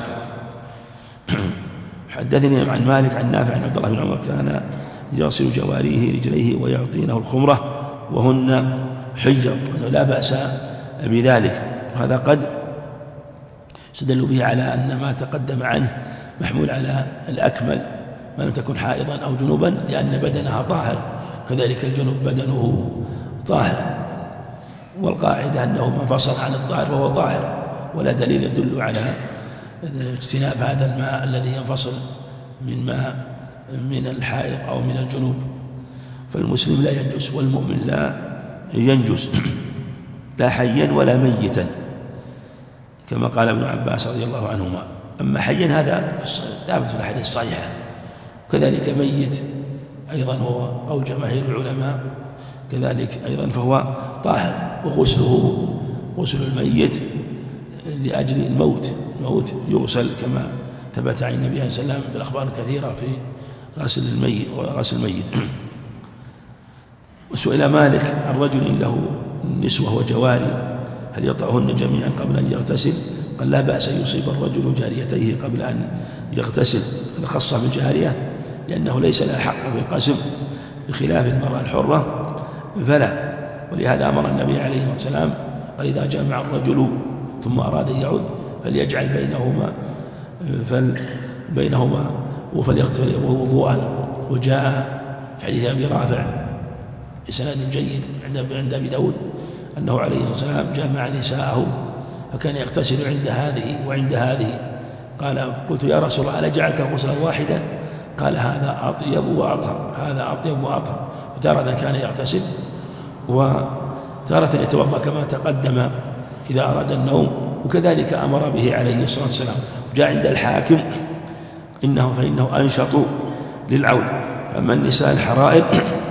حدثني عن مالك عن نافع عن عبد الله بن عمر كان يغسل جواريه رجليه ويعطينه الخمرة وهن حجر، وأنه لا بأس بذلك. وهذا قد استدلوا به على أن ما تقدم عنه محمول على الأكمل، ما لم تكن حائضا أو جنوبا، لأن بدنها طاهر، كذلك الجنوب بدنه طاهر. والقاعدة أنه من فصل عن الطاهر فهو طاهر، ولا دليل يدل على اجتناب هذا الماء الذي ينفصل من ماء من الحائض أو من الجنوب. فالمسلم لا ينجس والمؤمن لا ينجس، لا حيا ولا ميتا، كما قال ابن عباس رضي الله عنهما. أما حيا هذا ثابت في الحديث الصحيحة، كذلك ميت أيضا هو قول جماهير العلماء، كذلك أيضا فهو طاهر. وغسله غسل الميت لأجل الموت، الموت يغسل كما ثبت عن النبي عليه الصلاة والسلام بالأخبار الكثيرة في غسل الميت وغسل الميت. وسئل مالك عن رجل له نسوة وجواري هل يطأهن جميعا قبل أن يغتسل؟ قال لا بأس يصيب الرجل جاريتيه قبل أن يغتسل، خص بالجارية لأنه ليس لها حق في القسم بخلاف المرأة الحرة فلا. ولهذا أمر النبي عليه الصلاة والسلام قال إذا جامع الرجل ثم أراد أن يعود فليجعل بينهما فل بينهما وفليغتسل وضوءا. وجاء في حديث أبي رافع بسند جيد عند أبي داود أنه عليه الصلاة والسلام جامع نساءه فكان يغتسل عند هذه وعند هذه. قال قلت يا رسول الله ألا جعلك غسلا واحدا؟ قال هذا أطيب وأطهر، هذا أطيب وأطهر. وتارة كان يغتسل وتارة يتوضأ كما تقدم إذا أراد النوم، وكذلك أمر به عليه الصلاة والسلام. جاء عند الحاكم إنه فإنه أنشط للعود. أما النساء الحرائر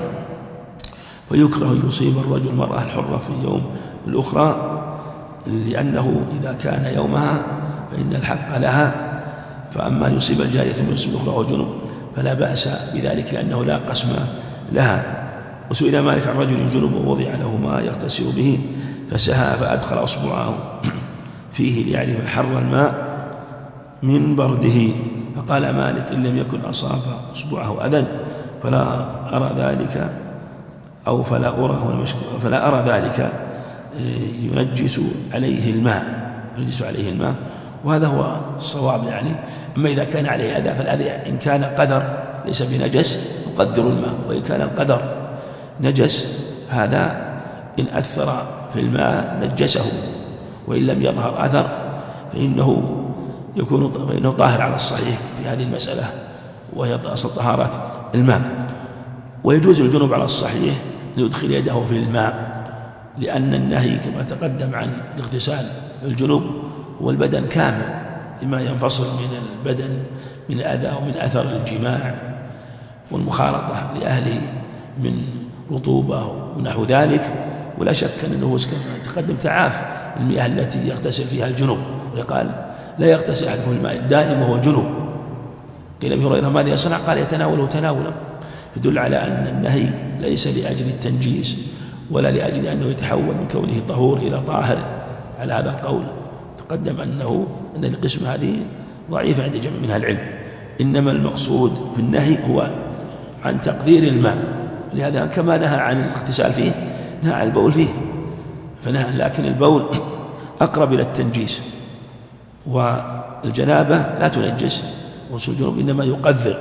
فيكره يصيب الرجل المرأة الحرة في يوم الأخرى، لأنه إذا كان يومها فإن الحق لها، فأما يصيب الجارية ثم يصيب الأخرى وجنوب فلا بأس بذلك لأنه لا قسم لها. وسئل مالك عن رجل جنوب ووضع له ما يغتسل به فسهى فأدخل أصبعه فيه ليعرف حر الماء من برده، فقال مالك إن لم يكن أصاب أصبعه أذى فلا أرى ذلك أو فلا أرى فلا أرى ذلك ينجس عليه الماء ينجس عليه الماء وهذا هو الصواب يعني. أما إذا كان عليه أذى فالأذى إن كان قدر ليس بنجس يقدر الماء. وإن كان القدر نجس هذا إن أثر في الماء نجسه، وإن لم يظهر أثر فإنه يكون فإنه طاهر على الصحيح في هذه المسألة، وهي أصل طهارة الماء. ويجوز الجنوب على الصحيح أن يدخل يده في الماء، لأن النهي كما تقدم عن الاغتسال الجنوب والبدن كامل لما ينفصل من البدن من أذى ومن أثر الجماع والمخالطة لأهله من رطوبة ونحو ذلك. ولا شك أن النفوس كما تقدم تعاف المياه التي يغتسل فيها الجنوب، وقال لا يغتسل أحدكم الماء الدائم وهو جنوب. قيل أبي هريرة ماذا يصنع؟ قال يتناوله تناولا. يدل على أن النهي ليس لأجل التنجيس ولا لأجل أنه يتحول من كونه طهور إلى طاهر على هذا القول. تقدم أنه أن القسمة هذه ضعيفة عند جمع من أهل العلم، إنما المقصود في النهي هو عن تقدير الماء، لهذا كما نهى عن الاغتسال فيه نهى عن البول فيه فنهى. لكن البول أقرب إلى التنجيس، والجنابة لا تنجس، غسل الجنوب إنما يقذر.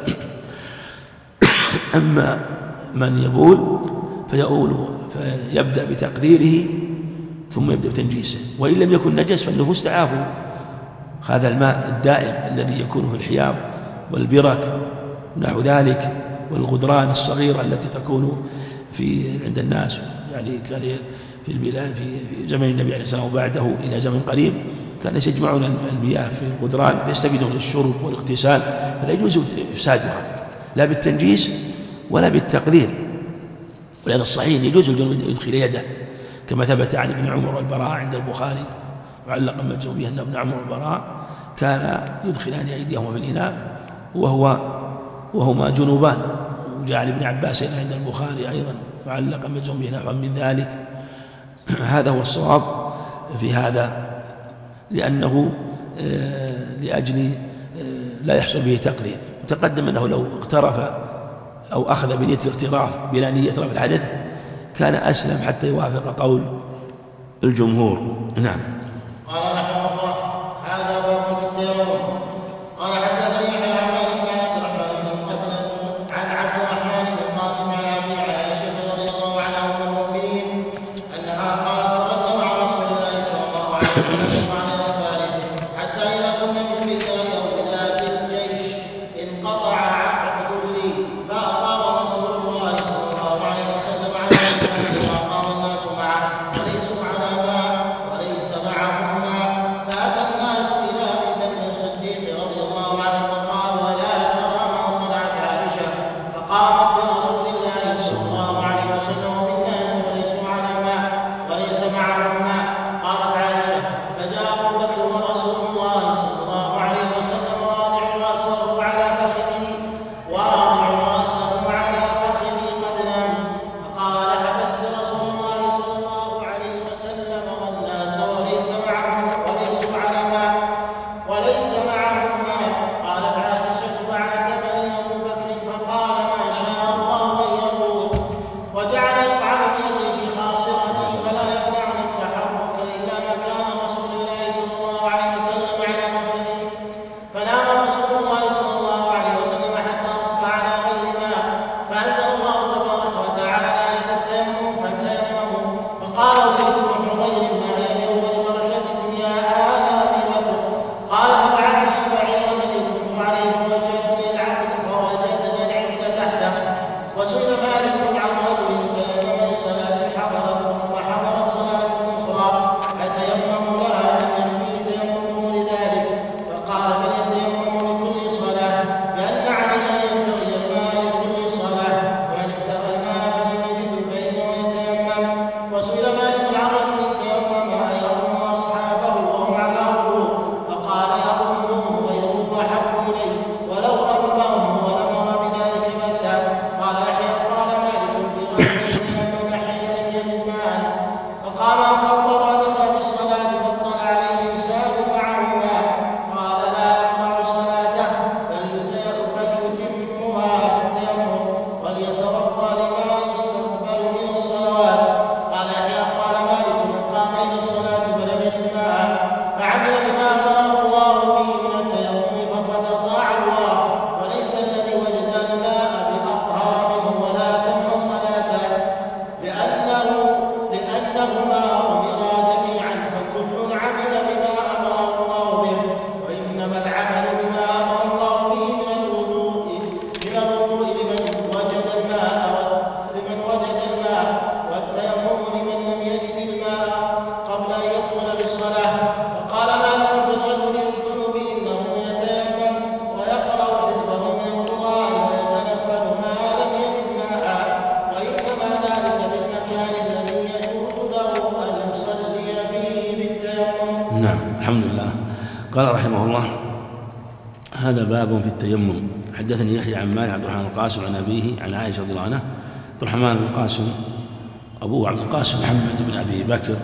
أما من يبول فيقول فيبدأ بتقديره ثم يبدأ بتنجيسه، وإن لم يكن نجس فالنفوس تعافوا هذا الماء الدائم الذي يكون في الحياض والبرك ونحو ذلك، والغدران الصغيرة التي تكون في عند الناس، يعني كان في البلاد في زمن النبي عليه الصلاة والسلام وبعده إلى زمن قريب كان يجمعون المياه في الغدران فيستفيدون للشرب والاغتسال، فلا يجوز إفسادها لا بالتنجيس ولا بالتقدير. ولأن الصحيح يجوز الجنوب يدخل يده كما ثبت عن ابن عمر والبراء عند البخاري وعلق مجزوم به أن ابن عمر والبراء كان يدخلان أيديهما في الإناء وهو وهما جنوبان. وجاء عن ابن عباس عند البخاري أيضا وعلق مجزوم به نحو من ذلك. هذا هو الصواب في هذا، لأنه لأجل لا يحصل به تقدير. وتقدم أنه لو اقترف أو أخذ بنية الاقتراف بلا نية رفع الحدث كان أسلم حتى يوافق قول الجمهور. نعم. قال رحمه الله هذا باب في التيمم. قال حدثني يحيى عن مالك بن عبد الرحمن بن القتل عن عبد الرحمن بن القاسم عن أبي عائشة رضي الله عنها أم المؤمنين أنها قالت خرجنا مع رسول الله صلى الله عليه وسلم عن أسفاره حتى إذا كنا بالفتاة أو بذات الجيش انقطع عقد لي فأقام رسول الله صلى الله عليه وسلم على الناس وأقام الناس معه وليسوا على ماء وليس معهم ماء، فأتى الناس إلى أبي بكر الصديق رضي الله عنه فقالوا ألا ترى ما صنعت عائشة؟ فقامت برسول الله صلى الله عليه وسلم وبالناس وليسوا على ماء وليس معهم ماء. قالت عائشة فجاء أبو بكر ورسول الله صلى الله عليه وسلم واضع رأسه على فخذي واضع رأسه على فخذي قد نام، فقال حبست رسول الله صلى الله عليه وسلم والناس وليس معهم وليسوا على ماء وليس معهم ماء. قالت عائشة فعاتبني أبو بكر فقال ما شاء الله قال رحمه الله: هذا باب في التيمم. حدثني يحيى عن مالك عبد الرحمن القاسم عن أبيه عن عائشة رضي الله عنها. عبد الرحمن بن القاسم أبوه عبد القاسم محمد بن أبي بكر،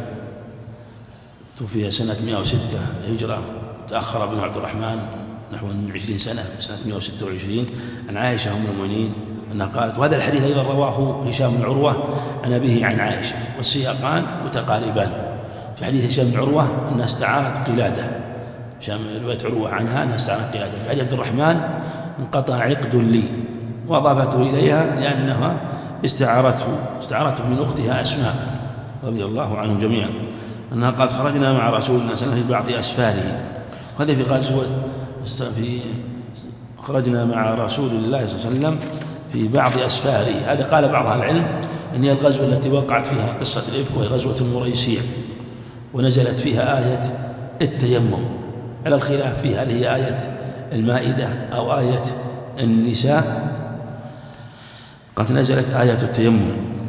توفي سنة مئة وستة هجرة، تأخر ابن عبد الرحمن نحو عشرين سنة، سنة مئة وستة وعشرين، عن عائشة أم المؤمنين أنها قالت. وهذا الحديث أيضا رواه هشام بن عروة عن أبيه عن عائشة، والسياقان متقاربان. في حديث هشام بن عروة أنها استعارت قلادة، هشام رواية عروة عنها أنها استعارت قلادة. في حديث عبد الرحمن: انقطع عقد لي، وأضافته إليها لأنها استعارته استعارته من أختها أسماء رضي الله عنهم جميعا، أنها قالت: خرجنا مع رسول الله صلى الله عليه وسلم في بعض أسفاره. وهذا في غزوة في خرجنا مع رسول الله صلى الله عليه وسلم في بعض أسفاره. هذا قال بعض أهل العلم أن هي الغزوة التي وقعت فيها قصة الإفك، وهي غزوة المريسيع، ونزلت فيها آية التيمم، على الخلاف فيها هل هي آية المائدة أو آية النساء. قد نزلت آية التيمم،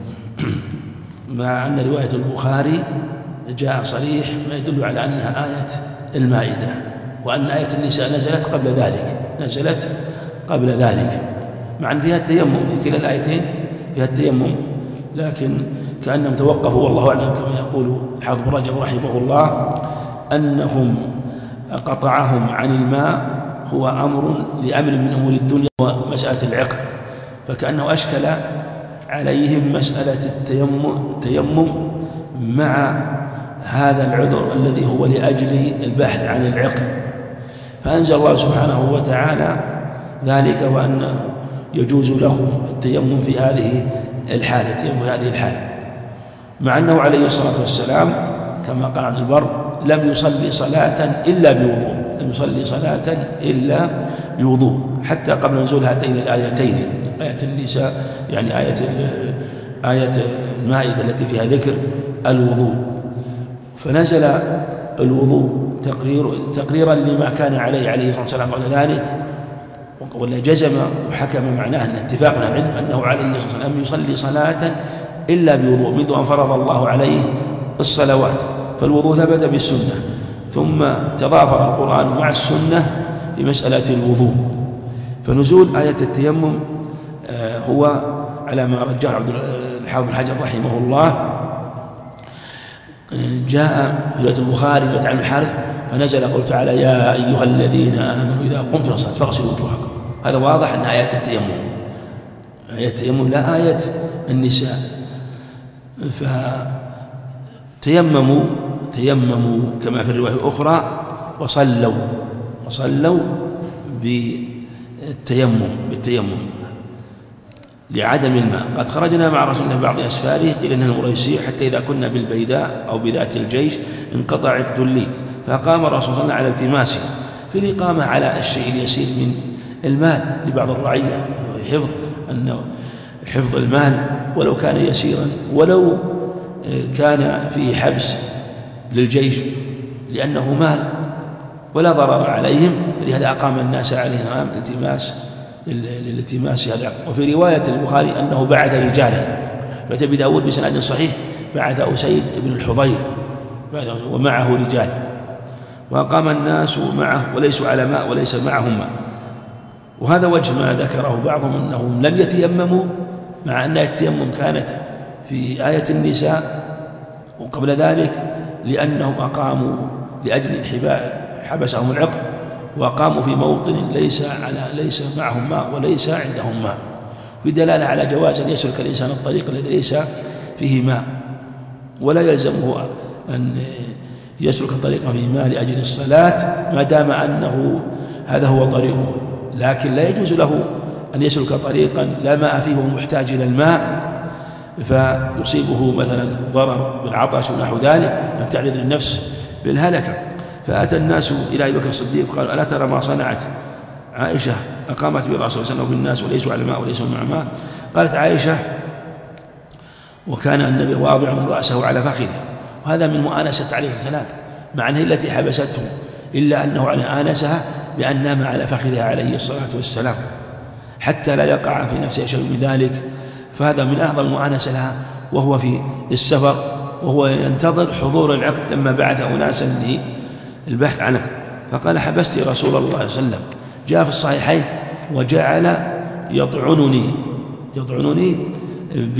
مع أن رواية البخاري جاء صريح ما يدل على أنها آية المائدة، وأن آية النساء نزلت قبل ذلك نزلت قبل ذلك مع أن فيها التيمم، في كلا الآيتين فيها التيمم، لكن كأنهم توقفوا والله أعلم، كما يقول حافظ بن رجب رحمه الله أنهم قطعهم عن الماء هو أمر لأمر من أمور الدنيا ومسألة العقد، فكأنه أشكل عليهم مسألة التيمم, التيمم مع هذا العذر الذي هو لأجل البحث عن العقد، فأنزل الله سبحانه وتعالى ذلك، وأن يجوز لهم التيمم في هذه الحالة التيمم في هذه الحالة، مع أنه عليه الصلاة والسلام كما قال عبد البر لم يصلي صلاة إلا بوضوء لم يصلي صلاة إلا بوضوء حتى قبل نزول هاتين الآيتين، آية النساء يعني آية آية المائدة التي فيها ذكر الوضوء، فنزل الوضوء تقرير تقريرا لما كان عليه عليه الصلاة والسلام قبل ذلك، ولا جزم وحكم معناه أن اتفاق العلم أنه عليه الصلاة والسلام لم يصلي صلاة إلا بوضوء منذ أن فرض الله عليه الصلوات، فالوضوء ثبت بالسنة، ثم تضافر القرآن مع السنة لمسألة الوضوء، فنزول آية التيمم هو على ما رجح عبد الحافظ بن حجر رحمه الله. جاء في رواية البخاري رواية عن الحارث فنزل قول تعالى: يا أيها الذين آمنوا إذا قمتم إلى الصلاة فاغسلوا وجوهكم. هذا واضح أن آية التيمم آية التيمم لا آية النساء، فتيمموا تيمموا كما في الرواية الأخرى وصلوا وصلوا بالتيمم بالتيمم لعدم الماء. قد خرجنا مع رسول الله في بعض أسفاره، قيل إنه مريسيع، حتى إذا كنا بالبيداء أو بذات الجيش انقطع عقد لي، فقام الرسول صلى الله عليه وسلم على التماسه، في الإقامة على الشيء اليسير من المال لبعض الرعية، حفظ أنه حفظ المال ولو كان يسيرا، ولو كان فيه حبس للجيش لأنه مال ولا ضرر عليهم، فلهذا أقام الناس عليهم التماس للالتماس هذا. وفي رواية البخاري أنه بعث رجالا، فأبي داود بسند صحيح بعث أسيد بن الحضير ومعه رجال، وأقام الناس معه وليسوا على ماء وليس معهم ماء. وهذا وجه ما ذكره بعضهم أنهم لم يتيمموا، مع أن التيمم كانت في آية النساء وقبل ذلك، لأنهم أقاموا لأجل الحباء حبسهم العقد، وقاموا في موطن ليس على ليس معهم ماء وليس عندهم ماء، في دلالة على جواز أن يسلك الإنسان الطريق الذي ليس فيه ماء، ولا يلزمه أن يسلك طريقا فيه ماء لأجل الصلاة ما دام أنه هذا هو طريقه، لكن لا يجوز له أن يسلك طريقا لا ماء فيه وهو محتاج إلى الماء فيصيبه مثلا ضرر بالعطش ونحو ذلك، أن تعرض النفس بالهلكة. فأتى الناس إلى أبي بكر الصديق قال: ألا ترى ما صنعت عائشة؟ أقامت بالرسول صلى الله عليه وسلم بالناس وليسوا على ماء وليسوا مع ماء. قالت عائشة: وكان النبي واضع رأسه على فخذه، وهذا من مؤانسة عليه السلام مع أنها التي حبسته، إلا أنه آنسها بأن نام على فخذها عليه الصلاة والسلام حتى لا يقع في نفسه شيء من ذلك، فهذا من أعظم المؤانسة لها وهو في السفر، وهو ينتظر حضور العقد لما بعث أناسا للبحث عنه، فقال حبست رسول الله صلى الله عليه وسلم. جاء في الصحيحين وجعل يطعنني يطعنني ب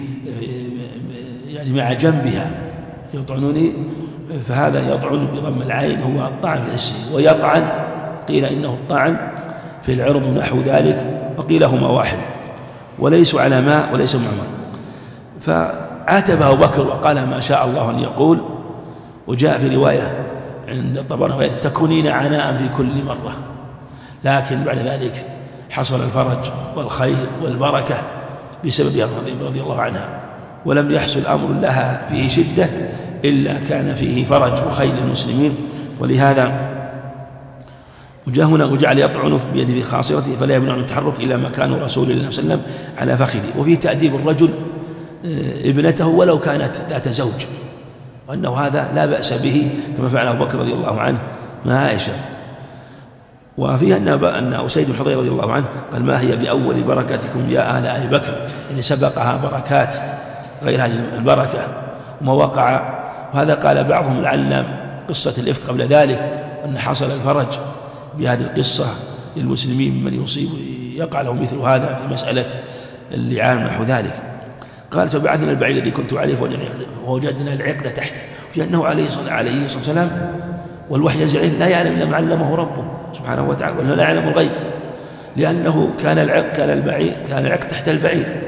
يعني مع جنبها يطعنني، فهذا يطعن بضم العين هو الطعن في الحسي، ويطعن قيل إنه الطعن في العرض نحو ذلك، وقيل هما واحد وليسوا على ماء وليس مع ماء. فعاتبه أبو بكر وقال ما شاء الله أن يقول. وجاء في رواية عند الطبراني تكونين عناء في كل مرة، لكن بعد ذلك حصل الفرج والخير والبركة بسببها رضي الله عنها، ولم يحصل أمر لها فيه شدة إلا كان فيه فرج وخير للمسلمين. ولهذا وجاء هنا وجعل يطعن بيده في خاصرته فلا يمنع من التحرك إلى مكان رسول الله صلى الله عليه وسلم على فخذه. وفي تأديب الرجل ابنته ولو كانت ذات زوج، وأنه هذا لا بأس به كما فعل أبو بكر رضي الله عنه مع عائشة. وفيها أن أسيد بن حضير رضي الله عنه قال ما هي بأول بركاتكم يا آل أبي بكر، يعني سبقها بركات غير هذه البركة وما وقع. وهذا قال بعضهم لعل قصة الإفك قبل ذلك أن حصل الفرج بهذه القصة للمسلمين من يصيب يقع له مثل هذا في مسألة اللعان نحو ذلك. قال فبعثنا البعير الذي كنت عليه فوجدنا العقد تحته، في أنه عليه الصلاة والسلام والوحي يزعل لا يعلم إلا ما علمه ربه سبحانه وتعالى، ولا يعلم الغيب، لأنه كان العقد كان البعير كان العقد تحت البعير.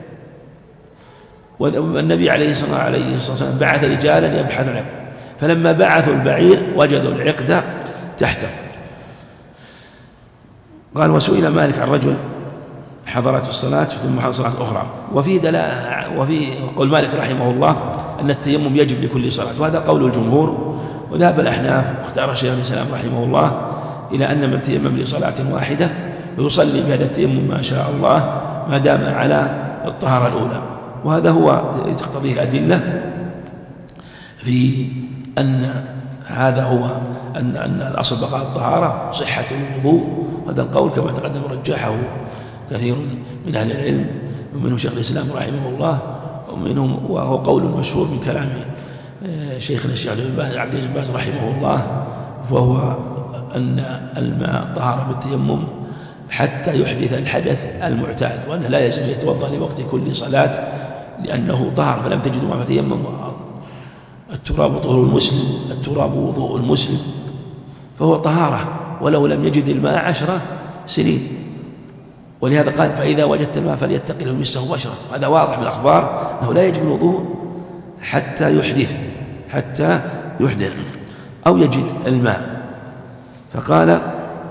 والنبي عليه الصلاة والسلام بعث رجالا يبحثون العقد، فلما بعثوا البعير وجدوا العقد تحته. قال وسئل مالك عن رجل حضرت الصلاة ثم حضرت صلاة أخرى. وفي دلاء وفي قول مالك رحمه الله أن التيمم يجب لكل صلاة، وهذا قول الجمهور. وذهب الأحناف واختار الشيخ ابن سلام رحمه الله إلى أن من تيمم لصلاة واحدة ويصلي بهذا التيمم ما شاء الله ما دام على الطهارة الأولى. وهذا هو تقتضيه الأدلة في أن هذا هو أن أن الأصل بقاء الطهارة صحة الوضوء. هذا القول كما تقدم رجحه كثير من أهل العلم، ومنهم شيخ الإسلام رحمه الله، ومنهم وهو قول مشهور من كلام شيخنا الشيخ عبد العزيز بن باز رحمه الله، وهو أن الماء طهارة بالتيمم حتى يحدث الحدث المعتاد، وأنه لا يجب يتوضأ لوقت كل صلاة لأنه طهر، فلم تجدوا ما فتيمم. التراب طهور المسلم، التراب وضوء المسلم، فهو طهارة ولو لم يجد الماء عشر سنين. ولهذا قال فإذا وجدت الماء فليتقي له مسه بشرة. هذا واضح من الأخبار أنه لا يجب الوضوء حتى يحدث حتى يحدث أو يجد الماء. فقال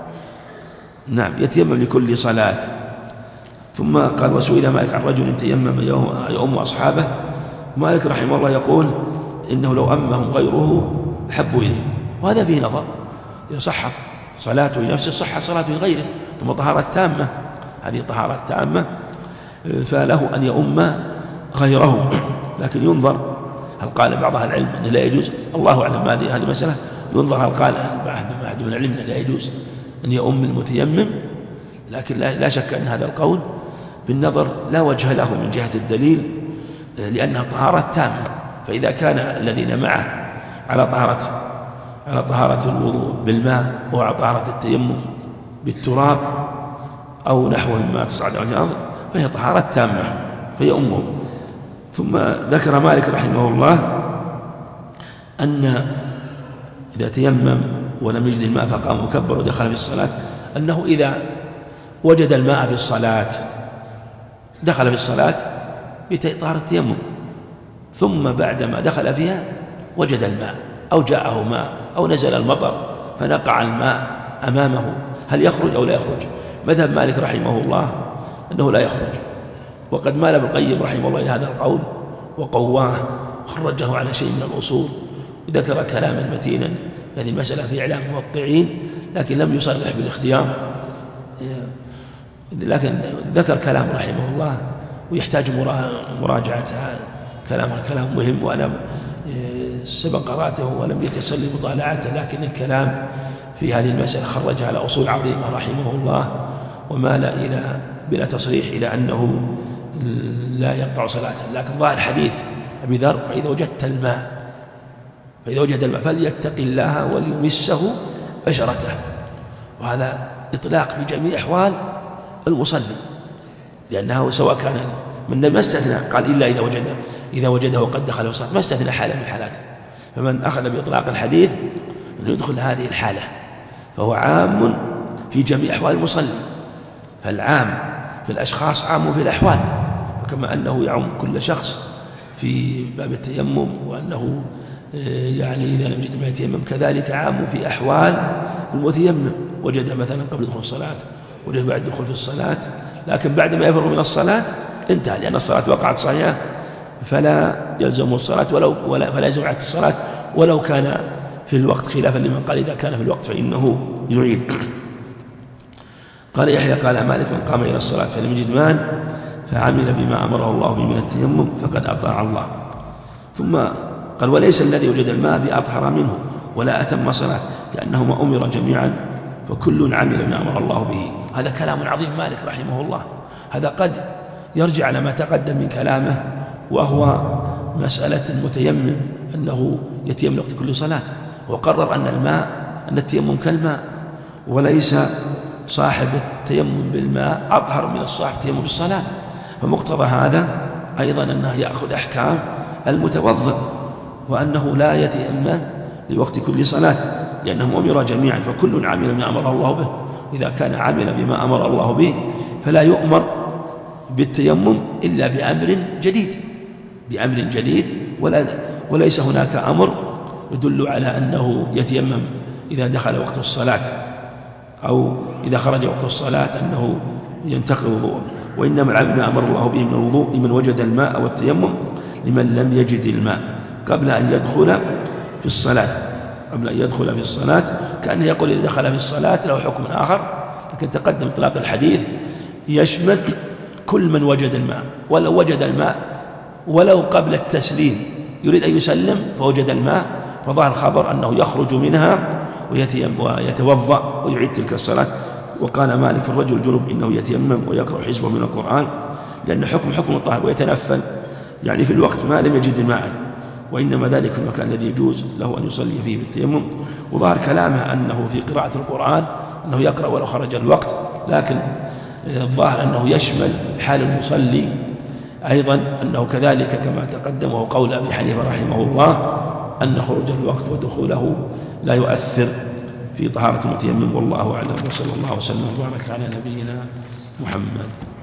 نعم يتيمم لكل صلاة. ثم قال وسئل مالك عن رجل تيمم يؤم أصحابه. مالك رحمه الله يقول إنه لو أمهم غيره حبوا إليه، وهذا فيه نظر. إذا صحت صلاته لنفسه صح صلاته لغيره، ثم طهارة تامة، هذه طهارة تامة، فله أن يؤم غيره. لكن ينظر هل قال بعض أهل العلم أنه لا يجوز، الله أعلم هذه هذه مسألة. ينظر هل قال بعض من العلم أنه لا يجوز أن يؤم المتيمم، لكن لا شك أن هذا القول بالنظر لا وجه له من جهة الدليل، لأنها طهارة تامة. فإذا كان الذين معه على طهارة على طهارة الوضوء بالماء وعلى طهارة التيمم بالتراب أو نحو مما تصعد على الأرض فهي طهارة تامة فهي أمه. ثم ذكر مالك رحمه الله أن إذا تيمم ولم يجد الماء فقام وكبر ودخل في الصلاة، أنه إذا وجد الماء في الصلاة دخل في الصلاة بطهارة التيمم، ثم بعدما دخل فيها وجد الماء أو جاءه ماء أو نزل المطر فنقع الماء أمامه، هل يخرج أو لا يخرج؟ مذهب مالك رحمه الله أنه لا يخرج. وقد مال ابن القيم رحمه الله إلى هذا القول وقواه وخرجه على شيء من الأصول، وذكر كلاما متينا هذه المسألة في إعلام الموقعين، لكن لم يصرح بالاختيار، لكن ذكر كلام رحمه الله ويحتاج مراجعة كلام كلام مهم، وأنا سبق قراءته ولم يتصل لمطالعته، لكن الكلام في هذه المسألة خرج على أصول عظيمة رحمه الله، ومال إلى بلا تصريح إلى أنه لا يقطع صلاته. لكن ظاهر حديث أبي ذر فإذا وجدت الماء فإذا وجد الماء فليتق الله وليمسه بشرته، وهذا إطلاق في جميع أحوال المصلي، لأنه سواء كان من ما استثنى، قال إلا إذا وجد إذا وجده وقد دخل في الصلاة، ما استثنى حالة من الحالات. فمن أخذ بإطلاق الحديث أنه يدخل هذه الحالة فهو عام في جميع أحوال المصلي. فالعام في الأشخاص عام في الأحوال، وكما أنه يعم كل شخص في باب التيمم، وأنه يعني إذا لم يجد ما يتيمم كذلك عام في أحوال المتيمم. وجد مثلا قبل دخول الصلاة، وجد بعد الدخول في الصلاة، لكن بعد ما يفرغ من الصلاة انتهى، لأن الصلاة وقعت صحيحة فلا يلزم الصلاة ولو ولا فلا يلزم عادة الصلاة ولو كان في الوقت، خلافا لمن قال إذا كان في الوقت فإنه يعيد. قال يحيى قال مالك من قام إلى الصلاة فلم يجد ماء فعمل بما أمره الله به من التيمم فقد أطاع الله. ثم قال وليس الذي وجد الماء بأطهر منه ولا أتم صلاة، لأنهما أمر جميعا فكل عمل بما أمر الله به. هذا كلام عظيم مالك رحمه الله. هذا قد يرجع على ما تقدم من كلامه، وهو مسألة المتيمم أنه يتيمم لوقت كل صلاة، وقرر أن الماء أن التيمم كالماء، وليس صاحب التيمم بالماء أطهر من الصاحب التيمم بالصلاة. فمقتضى هذا أيضا أنه يأخذ أحكام المتوضئ، وأنه لا يتيمم لوقت كل صلاة، لأنهم أمر جميعا فكل عمل بما أمر الله به. إذا كان عمل بما أمر الله به فلا يؤمر بالتيمم إلا بأمر جديد بأمر جديد ولا وليس هناك أمر يدل على أنه يتيمم إذا دخل وقت الصلاة أو إذا خرج وقت الصلاة أنه ينتقل وضوءه، وإنما العمل بما أمر الله به من الوضوء لمن وجد الماء والتيمم لمن لم يجد الماء قبل أن يدخل في الصلاة قبل أن يدخل في الصلاة كأنه يقول إذا دخل في الصلاة له حكم آخر. لكن تقدم إطلاق الحديث يشمل كل من وجد الماء، ولو وجد الماء ولو قبل التسليم يريد أن يسلم فوجد الماء، فظهر الخبر أنه يخرج منها ويتوضأ ويعيد تلك الصلاة. وقال مالك في الرجل الجنوب إنه يتيمم ويقرأ حزبه من القرآن، لأن حكم حكم الطهر ويتنفل يعني في الوقت ما لم يجد الماء، وإنما ذلك في المكان الذي يجوز له أن يصلي فيه بالتيمم. وظهر كلامه أنه في قراءة القرآن أنه يقرأ ولو خرج الوقت، لكن الظاهر أنه يشمل حال المصلي أيضا، أنه كذلك كما تقدم وهو قول أبي حنيفة رحمه الله أن خروج الوقت ودخوله لا يؤثر في طهارة المتيمم. والله أعلم، وصلى الله وسلم وبارك على نبينا محمد.